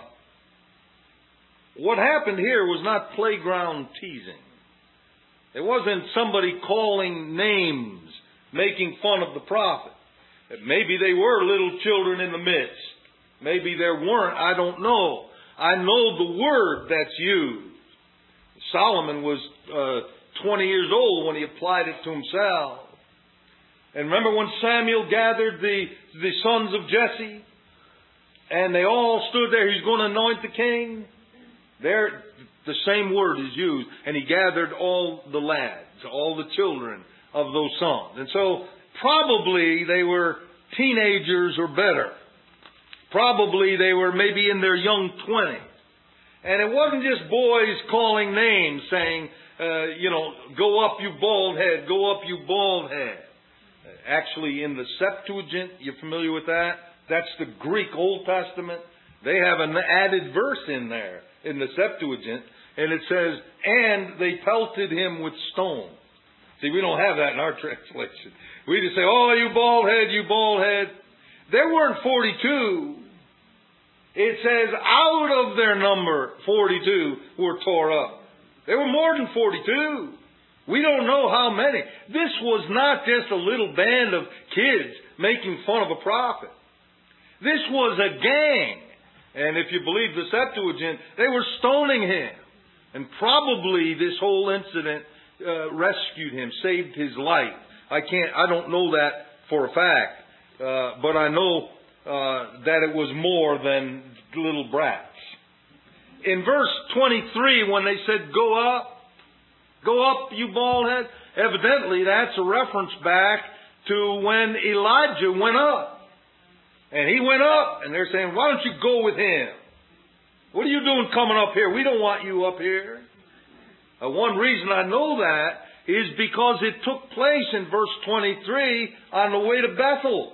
what happened here was not playground teasing. It wasn't somebody calling names, making fun of the prophet. Maybe they were little children in the midst. Maybe there weren't. I don't know. I know the word that's used. Solomon was uh, twenty years old when he applied it to himself. And remember when Samuel gathered the, the sons of Jesse? And they all stood there. He's going to anoint the king. There, the same word is used. And he gathered all the lads, all the children of those sons. And so, probably they were teenagers or better. Probably they were maybe in their young twenties. And it wasn't just boys calling names saying, uh, you know, go up you bald head, go up you bald head. Actually in the Septuagint, you familiar with that? That's the Greek Old Testament. They have an added verse in there in the Septuagint. And it says, and they pelted him with stones. See, we don't have that in our translation. We just say, oh, you bald head, you bald head. There weren't forty-two. It says out of their number, forty-two were tore up. There were more than forty-two. We don't know how many. This was not just a little band of kids making fun of a prophet. This was a gang. And if you believe the Septuagint, they were stoning him. And probably this whole incident uh, rescued him, saved his life. I can't, I don't know that for a fact. Uh, but I know uh, that it was more than little brats. In verse twenty-three, when they said, go up, go up, you bald head, evidently that's a reference back to when Elijah went up. And he went up, and they're saying, why don't you go with him? What are you doing coming up here? We don't want you up here. Uh, one reason I know that is because it took place in verse twenty-three on the way to Bethel.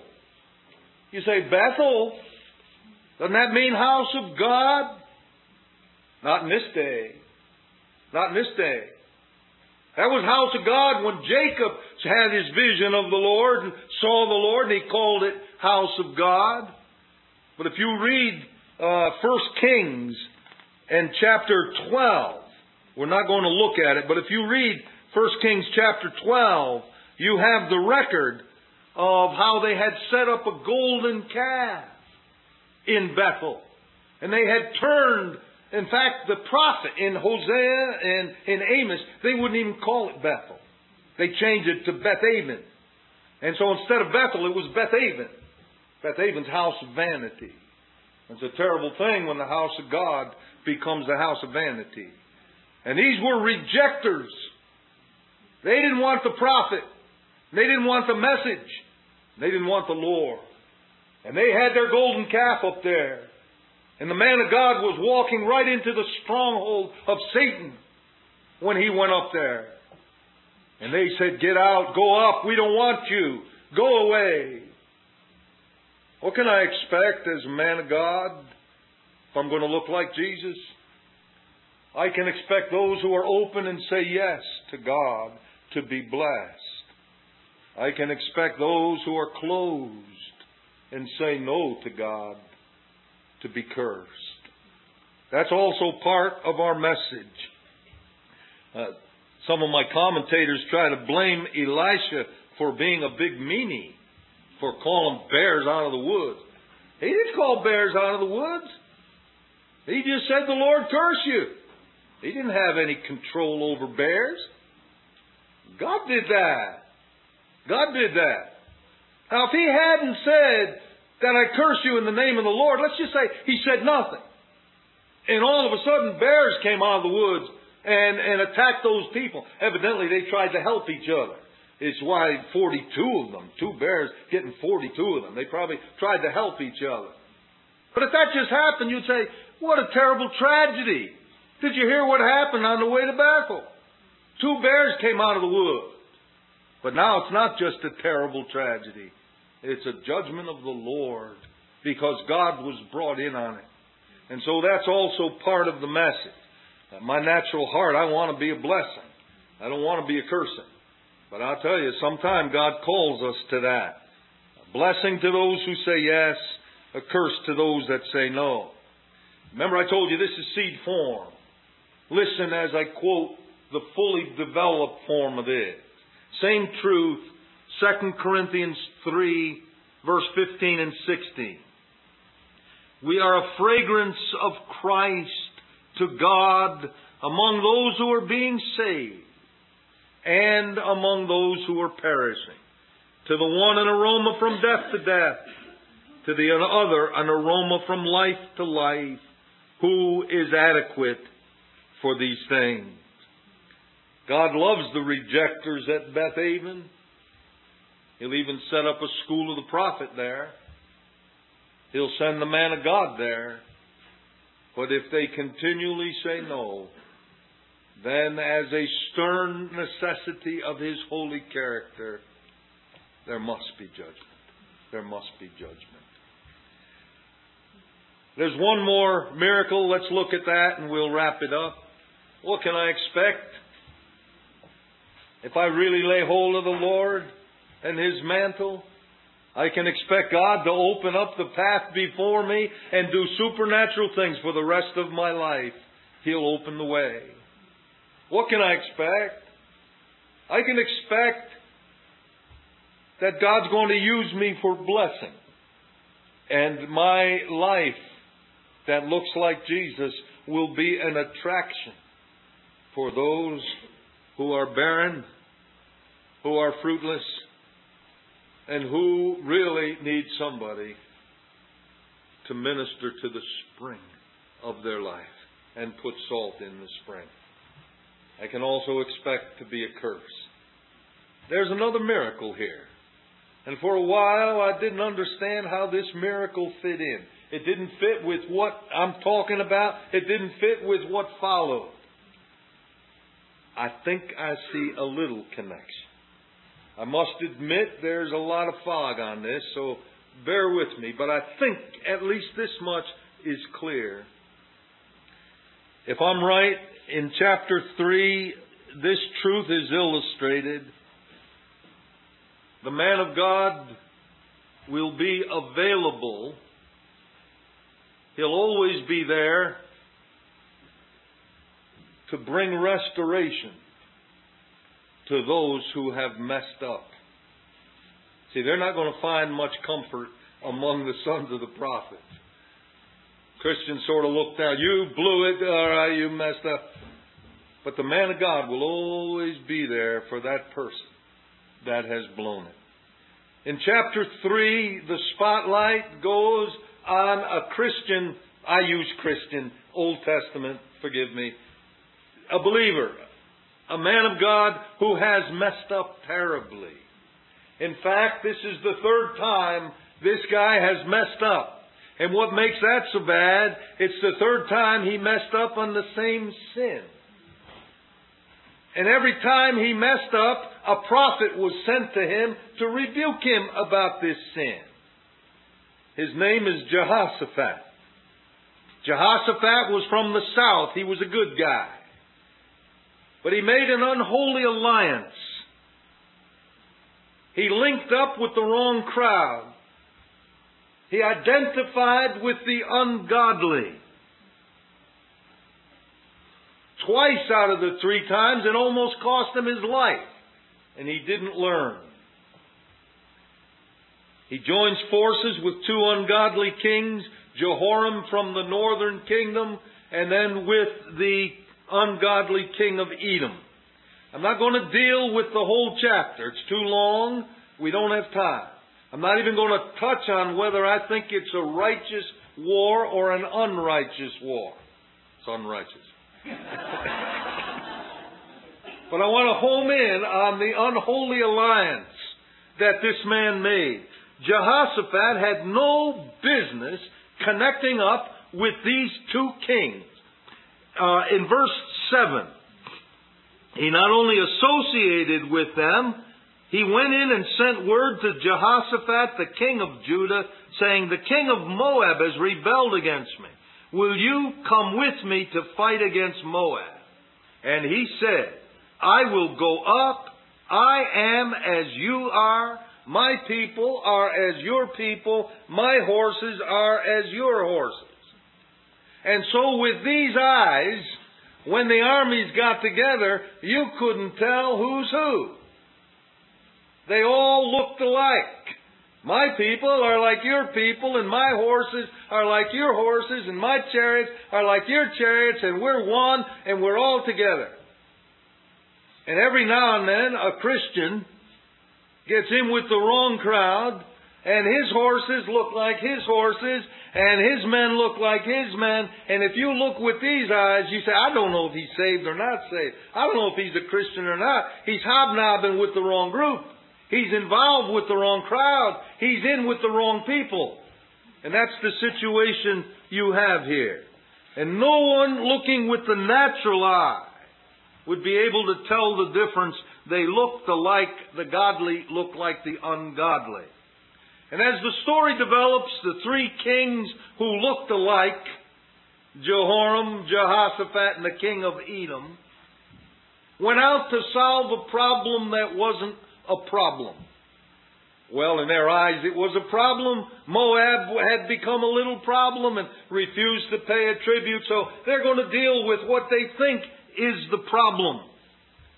You say, Bethel? Doesn't that mean house of God? Not in this day. Not in this day. That was house of God when Jacob had his vision of the Lord and saw the Lord, and he called it house of God. But if you read uh, First Kings and chapter twelve, we're not going to look at it, but if you read First Kings chapter twelve, you have the record of how they had set up a golden calf in Bethel. And they had turned, in fact, the prophet in Hosea and in Amos, they wouldn't even call it Bethel. They changed it to Bethaven. And so instead of Bethel, it was Bethaven. Bethaven's house of vanity. It's a terrible thing when the house of God becomes the house of vanity. And these were rejectors. They didn't want the prophet. They didn't want the message. They didn't want the Lord. And they had their golden calf up there. And the man of God was walking right into the stronghold of Satan when he went up there. And they said, get out, go up, we don't want you, go away. What can I expect as a man of God if I'm going to look like Jesus? I can expect those who are open and say yes to God to be blessed. I can expect those who are closed and say no to God to be cursed. That's also part of our message. Uh, some of my commentators try to blame Elisha for being a big meanie, for calling bears out of the woods. He didn't call bears out of the woods. He just said, the Lord curse you. He didn't have any control over bears. God did that. God did that. Now, if he hadn't said that I curse you in the name of the Lord, let's just say he said nothing. And all of a sudden, bears came out of the woods and, and attacked those people. Evidently, they tried to help each other. It's why forty-two of them, two bears getting forty-two of them. They probably tried to help each other. But if that just happened, you'd say, what a terrible tragedy. Did you hear what happened on the way to Bethel? Two bears came out of the woods. But now it's not just a terrible tragedy. It's a judgment of the Lord because God was brought in on it. And so that's also part of the message. My natural heart, I want to be a blessing. I don't want to be a cursing. But I'll tell you, sometime God calls us to that. A blessing to those who say yes, a curse to those that say no. Remember I told you this is seed form. Listen as I quote the fully developed form of this. Same truth, Second Corinthians three, verse fifteen and sixteen. We are a fragrance of Christ to God among those who are being saved and among those who are perishing. To the one an aroma from death to death, to the other an aroma from life to life. Who is adequate for these things? God loves the rejectors at Bethaven. He'll even set up a school of the prophet there. He'll send the man of God there. But if they continually say no, then as a stern necessity of His holy character, there must be judgment. There must be judgment. There's one more miracle. Let's look at that and we'll wrap it up. What can I expect? If I really lay hold of the Lord and His mantle, I can expect God to open up the path before me and do supernatural things for the rest of my life. He'll open the way. What can I expect? I can expect that God's going to use me for blessing. And my life that looks like Jesus will be an attraction for those who are barren, who are fruitless, and who really need somebody to minister to the spring of their life and put salt in the spring. I can also expect to be a curse. There's another miracle here. And for a while I didn't understand how this miracle fit in. It didn't fit with what I'm talking about. It didn't fit with what followed. I think I see a little connection. I must admit there's a lot of fog on this, so bear with me. But I think at least this much is clear. If I'm right, in chapter three, this truth is illustrated. The man of God will be available. He'll always be there to bring restoration to those who have messed up. See, they're not going to find much comfort among the sons of the prophets. Christians sort of look down. You blew it. All right, you messed up. But the man of God will always be there for that person that has blown it. In chapter three, the spotlight goes on a Christian, I use Christian, Old Testament, forgive me, a believer, a man of God who has messed up terribly. In fact, this is the third time this guy has messed up. And what makes that so bad, it's the third time he messed up on the same sin. And every time he messed up, a prophet was sent to him to rebuke him about this sin. His name is Jehoshaphat. Jehoshaphat was from the south. He was a good guy. But he made an unholy alliance. He linked up with the wrong crowd. He identified with the ungodly. Twice out of the three times, it almost cost him his life. And he didn't learn. He joins forces with two ungodly kings, Jehoram from the northern kingdom, and then with the ungodly king of Edom. I'm not going to deal with the whole chapter. It's too long. We don't have time. I'm not even going to touch on whether I think it's a righteous war or an unrighteous war. It's unrighteous. But I want to home in on the unholy alliance that this man made. Jehoshaphat had no business connecting up with these two kings. Uh, in verse seven, he not only associated with them, he went in and sent word to Jehoshaphat, the king of Judah, saying, the king of Moab has rebelled against me. Will you come with me to fight against Moab? And he said, I will go up. I am as you are. My people are as your people. My horses are as your horses. And so with these eyes, when the armies got together, you couldn't tell who's who. They all looked alike. My people are like your people, and my horses are like your horses, and my chariots are like your chariots, and we're one, and we're all together. And every now and then, a Christian gets in with the wrong crowd, and his horses look like his horses, and his men look like his men, and if you look with these eyes, you say, I don't know if he's saved or not saved. I don't know if he's a Christian or not. He's hobnobbing with the wrong group. He's involved with the wrong crowd. He's in with the wrong people. And that's the situation you have here. And no one looking with the natural eye would be able to tell the difference. They looked alike. The godly look like the ungodly. And as the story develops, the three kings who looked alike, Jehoram, Jehoshaphat, and the king of Edom, went out to solve a problem that wasn't a problem. Well, in their eyes it was a problem. Moab had become a little problem and refused to pay a tribute, so they're going to deal with what they think is the problem.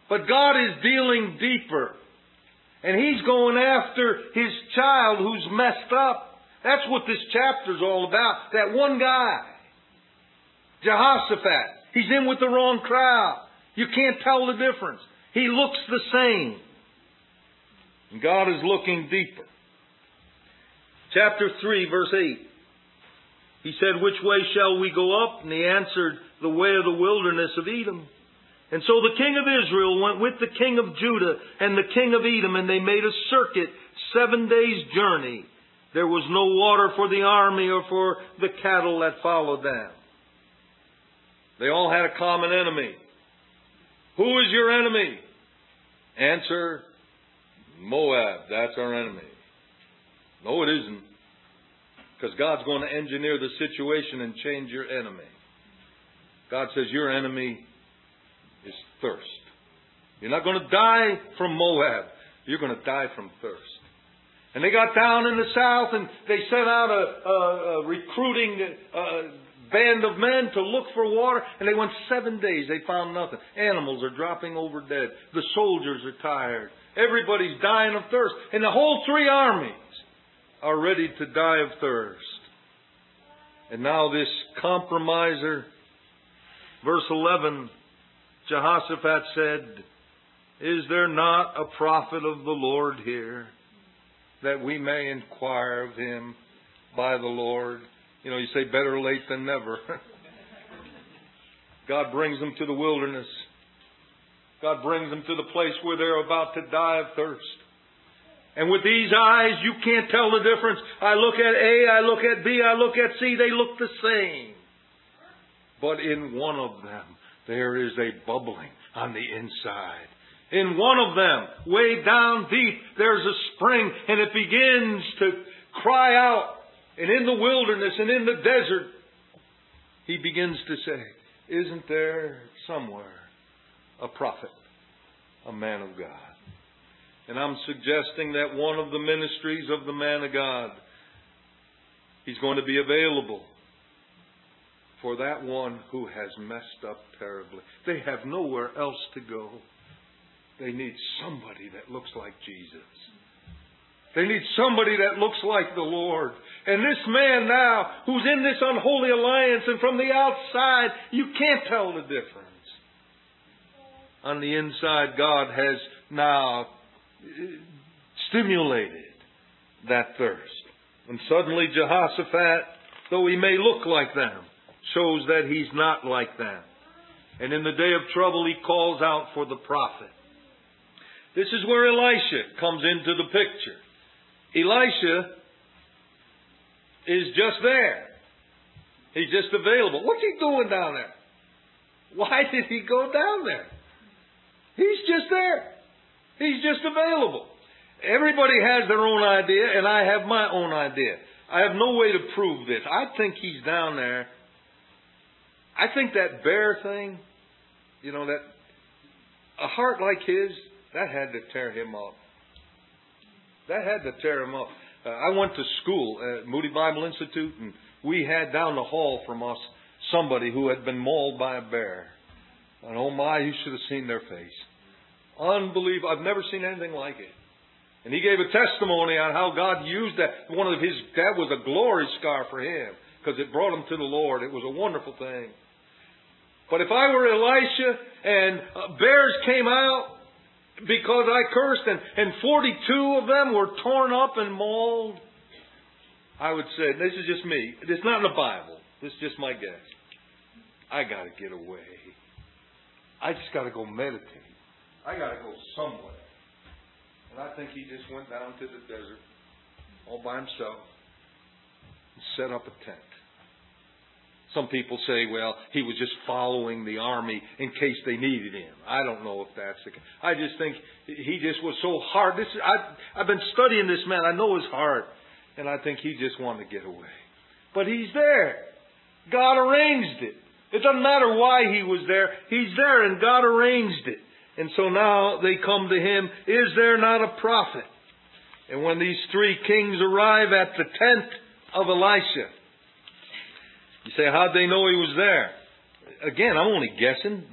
But God is dealing deeper. And He's going after His child who's messed up. That's what this chapter's all about. That one guy, Jehoshaphat. He's in with the wrong crowd. You can't tell the difference. He looks the same. And God is looking deeper. Chapter three, verse eight. He said, which way shall we go up? And he answered, the way of the wilderness of Edom. And so the king of Israel went with the king of Judah and the king of Edom, and they made a circuit, seven days' journey. There was no water for the army or for the cattle that followed them. They all had a common enemy. Who is your enemy? Answer, Moab. That's our enemy. No, it isn't. Because God's going to engineer the situation and change your enemy. God says your enemy is thirst. You're not going to die from Moab. You're going to die from thirst. And they got down in the south and they sent out a, a, a recruiting uh, band of men to look for water. And they went seven days. They found nothing. Animals are dropping over dead. The soldiers are tired. Everybody's dying of thirst. And the whole three armies are ready to die of thirst. And now this compromiser, verse eleven, Jehoshaphat said, is there not a prophet of the Lord here, that we may inquire of him by the Lord? You know, you say better late than never. God brings them to the wilderness. God brings them to the place where they're about to die of thirst. And with these eyes, you can't tell the difference. I look at A, I look at B, I look at C, they look the same. But in one of them, there is a bubbling on the inside. In one of them, way down deep, there's a spring, and it begins to cry out. And in the wilderness and in the desert, he begins to say, isn't there somewhere a prophet, a man of God? And I'm suggesting that one of the ministries of the man of God, he's going to be available for that one who has messed up terribly. They have nowhere else to go. They need somebody that looks like Jesus. They need somebody that looks like the Lord. And this man now, who's in this unholy alliance, and from the outside, you can't tell the difference. On the inside, God has now stimulated that thirst. And suddenly Jehoshaphat, though he may look like them, shows that he's not like them. And in the day of trouble, he calls out for the prophet. This is where Elisha comes into the picture. Elisha is just there. He's just available. What's he doing down there? Why did he go down there? He's just there. He's just available. Everybody has their own idea, and I have my own idea. I have no way to prove this. I think he's down there. I think that bear thing, you know, that a heart like his, that had to tear him up. That had to tear him up. Uh, I went to school at Moody Bible Institute, and we had down the hall from us somebody who had been mauled by a bear. And oh my, you should have seen their face. Unbelievable. I've never seen anything like it. And he gave a testimony on how God used that. One of his, that was a glory scar for him, because it brought him to the Lord. It was a wonderful thing. But if I were Elisha and uh, bears came out because I cursed and, and forty-two of them were torn up and mauled, I would say, this is just me. It's not in the Bible. This is just my guess. I got to get away. I just got to go meditate. I got to go somewhere. And I think he just went down to the desert all by himself and set up a tent. Some people say, well, he was just following the army in case they needed him. I don't know if that's the case. I just think he just was so hard. This, I, I've been studying this man. I know his heart. And I think he just wanted to get away. But he's there. God arranged it. It doesn't matter why he was there. He's there, and God arranged it. And so now they come to him, is there not a prophet? And when these three kings arrive at the tent of Elisha, you say, how'd they know he was there? Again, I'm only guessing that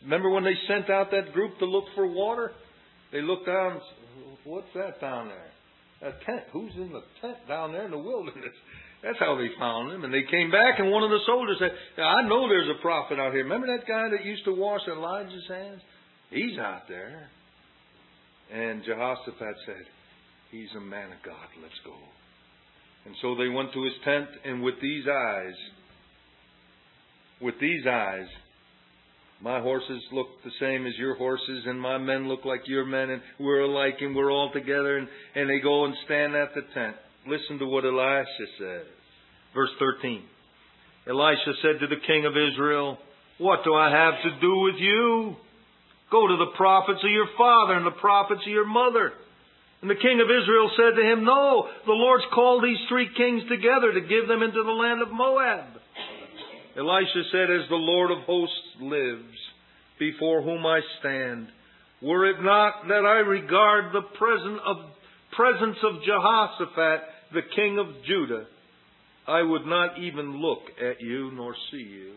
Remember when they sent out that group to look for water? They looked down and said, what's that down there? A tent. Who's in the tent down there in the wilderness? That's how they found him. And they came back, and one of the soldiers said, I know there's a prophet out here. Remember that guy that used to wash Elijah's hands? He's out there. And Jehoshaphat said, he's a man of God. Let's go. And so they went to his tent, and with these eyes, with these eyes, my horses look the same as your horses, and my men look like your men, and we're alike, and we're all together. And, and they go and stand at the tent. Listen to what Elisha says. Verse thirteen. Elisha said to the king of Israel, what do I have to do with you? Go to the prophets of your father and the prophets of your mother. And the king of Israel said to him, no, the Lord's called these three kings together to give them into the land of Moab. Elisha said, as the Lord of hosts lives, before whom I stand, were it not that I regard the presence of, presence of Jehoshaphat, the king of Judah, I would not even look at you nor see you.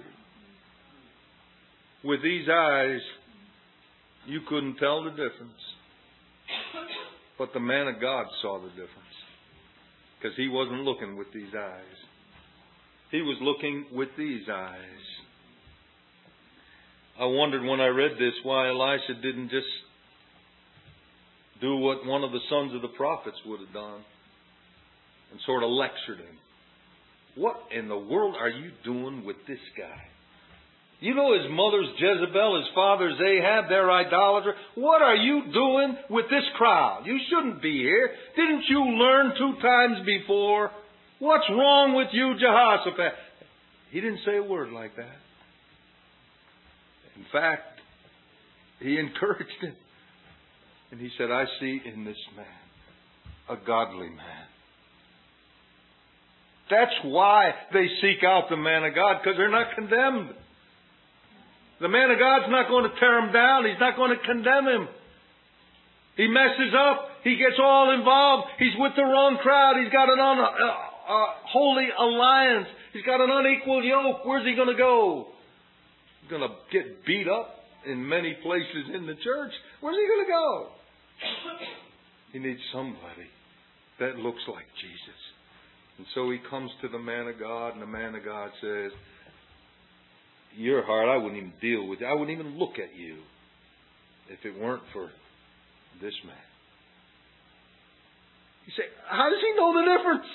With these eyes, you couldn't tell the difference. But the man of God saw the difference. Because he wasn't looking with these eyes. He was looking with these eyes. I wondered when I read this why Elisha didn't just do what one of the sons of the prophets would have done and sort of lectured him. What in the world are you doing with this guy? You know his mother's Jezebel, his father's Ahab, they're idolater. What are you doing with this crowd? You shouldn't be here. Didn't you learn two times before? What's wrong with you, Jehoshaphat? He didn't say a word like that. In fact, he encouraged him. And he said, I see in this man a godly man. That's why they seek out the man of God, because they're not condemned. The man of God's not going to tear him down. He's not going to condemn him. He messes up. He gets all involved. He's with the wrong crowd. He's got an unholy alliance. He's got an unequal yoke. Where's he going to go? He's going to get beat up in many places in the church. Where's he going to go? He needs somebody that looks like Jesus. And so he comes to the man of God, and the man of God says, your heart, I wouldn't even deal with you. I wouldn't even look at you if it weren't for this man. You say, how does he know the difference?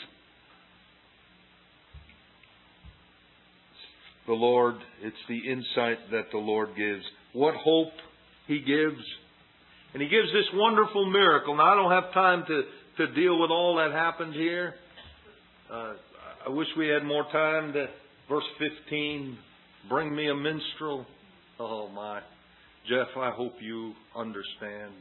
The Lord, it's the insight that the Lord gives. What hope he gives. And he gives this wonderful miracle. Now, I don't have time to, to deal with all that happened here. Uh, I wish we had more time. To, verse fifteen, bring me a minstrel. Oh my. Jeff, I hope you understand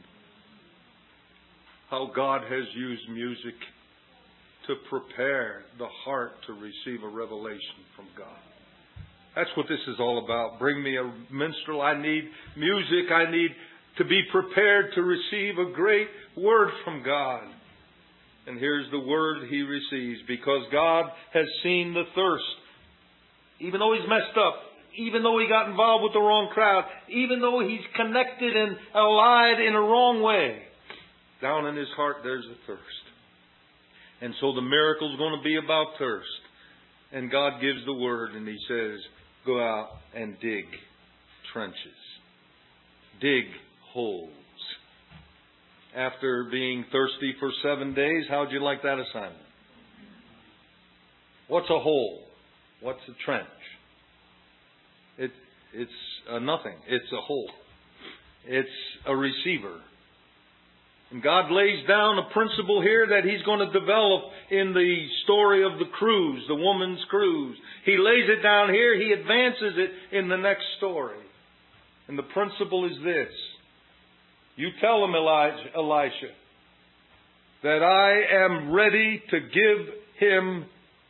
how God has used music to prepare the heart to receive a revelation from God. That's what this is all about. Bring me a minstrel. I need music. I need to be prepared to receive a great word from God. And here's the word he receives. Because God has seen the thirst. Even though he's messed up. Even though he got involved with the wrong crowd. Even though he's connected and allied in a wrong way. Down in his heart there's a thirst. And so the miracle's going to be about thirst. And God gives the word and he says, go out and dig trenches. Dig holes. After being thirsty for seven days, how'd you like that assignment? What's a hole? What's a trench? It, it's a nothing. It's a hole. It's a receiver. And God lays down a principle here that he's going to develop in the story of the cruise, the woman's cruise. He lays it down here. He advances it in the next story. And the principle is this. You tell him, Elijah, Elisha, that I am ready to give him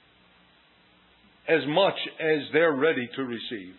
as much as they're ready to receive.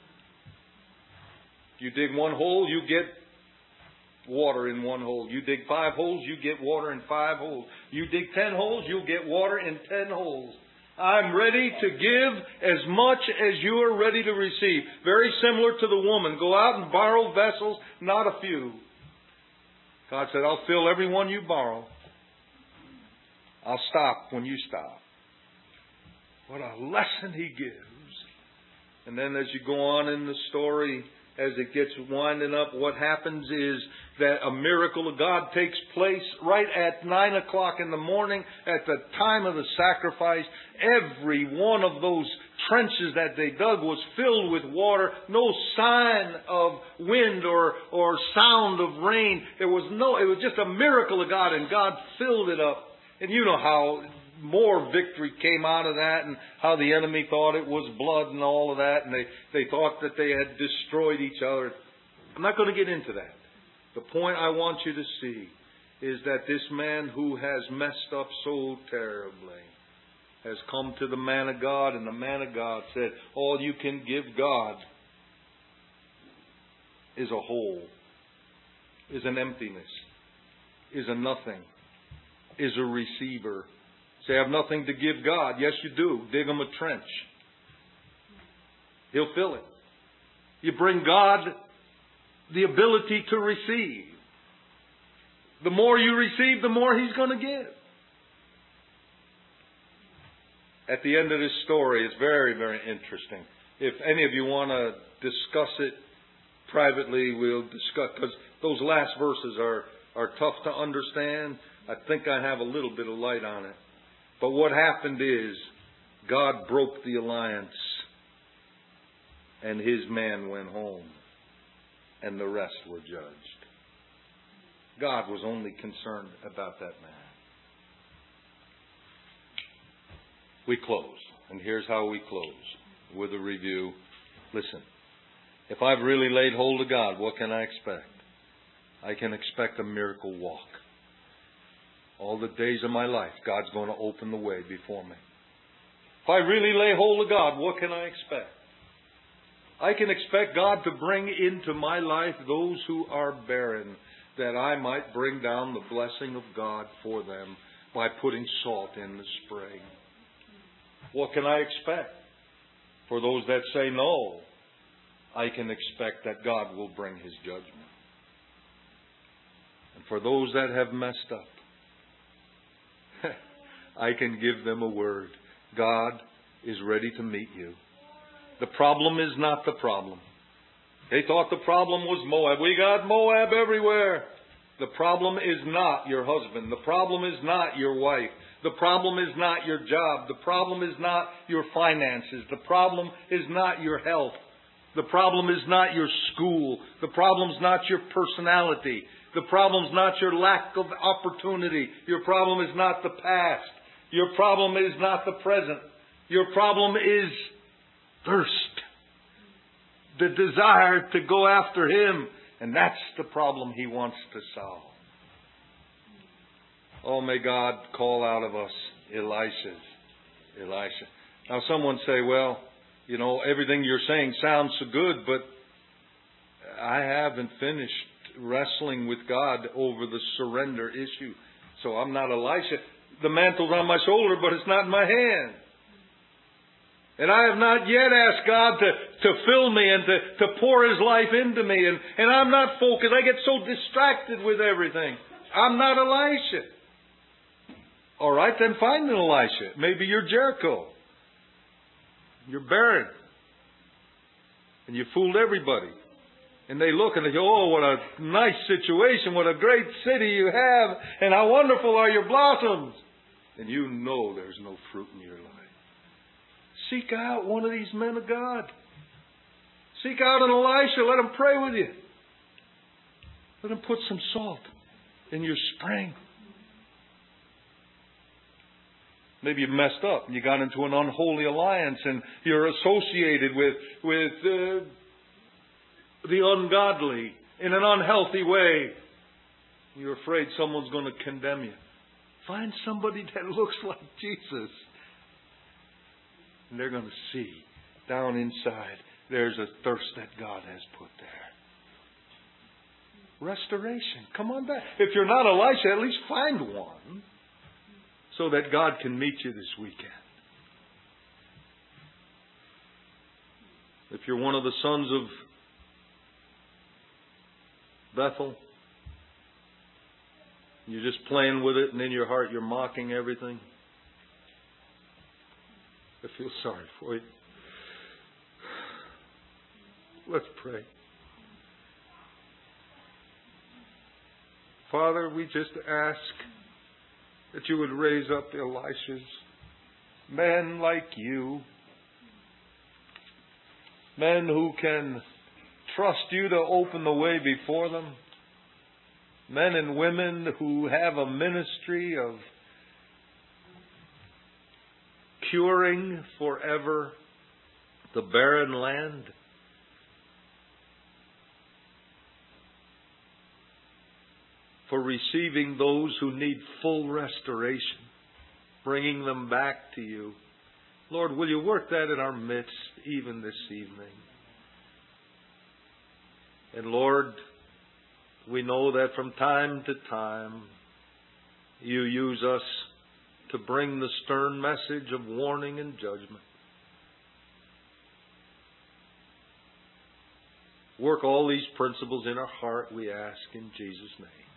You dig one hole, you get water in one hole. You dig five holes, you get water in five holes. You dig ten holes, you'll get water in ten holes. I'm ready to give as much as you are ready to receive. Very similar to the woman. Go out and borrow vessels, not a few. God said, I'll fill every one you borrow. I'll stop when you stop. What a lesson He gives. And then as you go on in the story, as it gets winding up, what happens is that a miracle of God takes place right at nine o'clock in the morning at the time of the sacrifice. Every one of those trenches that they dug was filled with water. No sign of wind or, or sound of rain. There was no, it was just a miracle of God, and God filled it up. And you know how more victory came out of that, and how the enemy thought it was blood and all of that, and they, they thought that they had destroyed each other. I'm not going to get into that. The point I want you to see is that this man who has messed up so terribly has come to the man of God, and the man of God said, all you can give God is a hole, is an emptiness, is a nothing, is a receiver. Say, I have nothing to give God. Yes, you do. Dig him a trench. He'll fill it. You bring God the ability to receive. The more you receive, the more He's going to give. At the end of this story, it's very, very interesting. If any of you want to discuss it privately, we'll discuss, because those last verses are, are tough to understand. I think I have a little bit of light on it. But what happened is, God broke the alliance, and His man went home, and the rest were judged. God was only concerned about that man. We close, and here's how we close, with a review. Listen, if I've really laid hold of God, what can I expect? I can expect a miracle walk. All the days of my life, God's going to open the way before me. If I really lay hold of God, what can I expect? I can expect God to bring into my life those who are barren, that I might bring down the blessing of God for them by putting salt in the spring. What can I expect? For those that say no, I can expect that God will bring His judgment. And for those that have messed up, I can give them a word. God is ready to meet you. The problem is not the problem. They thought the problem was Moab. We got Moab everywhere. The problem is not your husband. The problem is not your wife. The problem is not your job. The problem is not your finances. The problem is not your health. The problem is not your school. The problem is not your personality. The problem is not your lack of opportunity. Your problem is not the past. Your problem is not the present. Your problem is thirst. The desire to go after Him. And that's the problem He wants to solve. Oh, may God call out of us Elishas. Elisha. Now someone say, well, you know, everything you're saying sounds so good, but I haven't finished wrestling with God over the surrender issue. So I'm not Elisha. The mantle's on my shoulder, but it's not in my hand. And I have not yet asked God to, to fill me and to, to pour His life into me. And, and I'm not focused. I get so distracted with everything. I'm not Elisha. All right, then find an Elisha. Maybe you're Jericho. You're barren. And you fooled everybody. And they look and they go, oh, what a nice situation. What a great city you have. And how wonderful are your blossoms. And you know there's no fruit in your life. Seek out one of these men of God. Seek out an Elisha. Let him pray with you. Let him put some salt in your spring. Maybe you've messed up and you got into an unholy alliance and you're associated with, with uh, the ungodly in an unhealthy way. You're afraid someone's going to condemn you. Find somebody that looks like Jesus. And they're going to see down inside there's a thirst that God has put there. Restoration. Come on back. If you're not Elisha, at least find one so that God can meet you this weekend. If you're one of the sons of Bethel, you're just playing with it and in your heart you're mocking everything, I feel sorry for you. Let's pray. Father, we just ask that you would raise up Elishas, men like you, men who can trust you to open the way before them, men and women who have a ministry of curing forever the barren land. For receiving those who need full restoration, bringing them back to you. Lord, will you work that in our midst even this evening? And Lord, we know that from time to time you use us to bring the stern message of warning and judgment. Work all these principles in our heart, we ask in Jesus' name.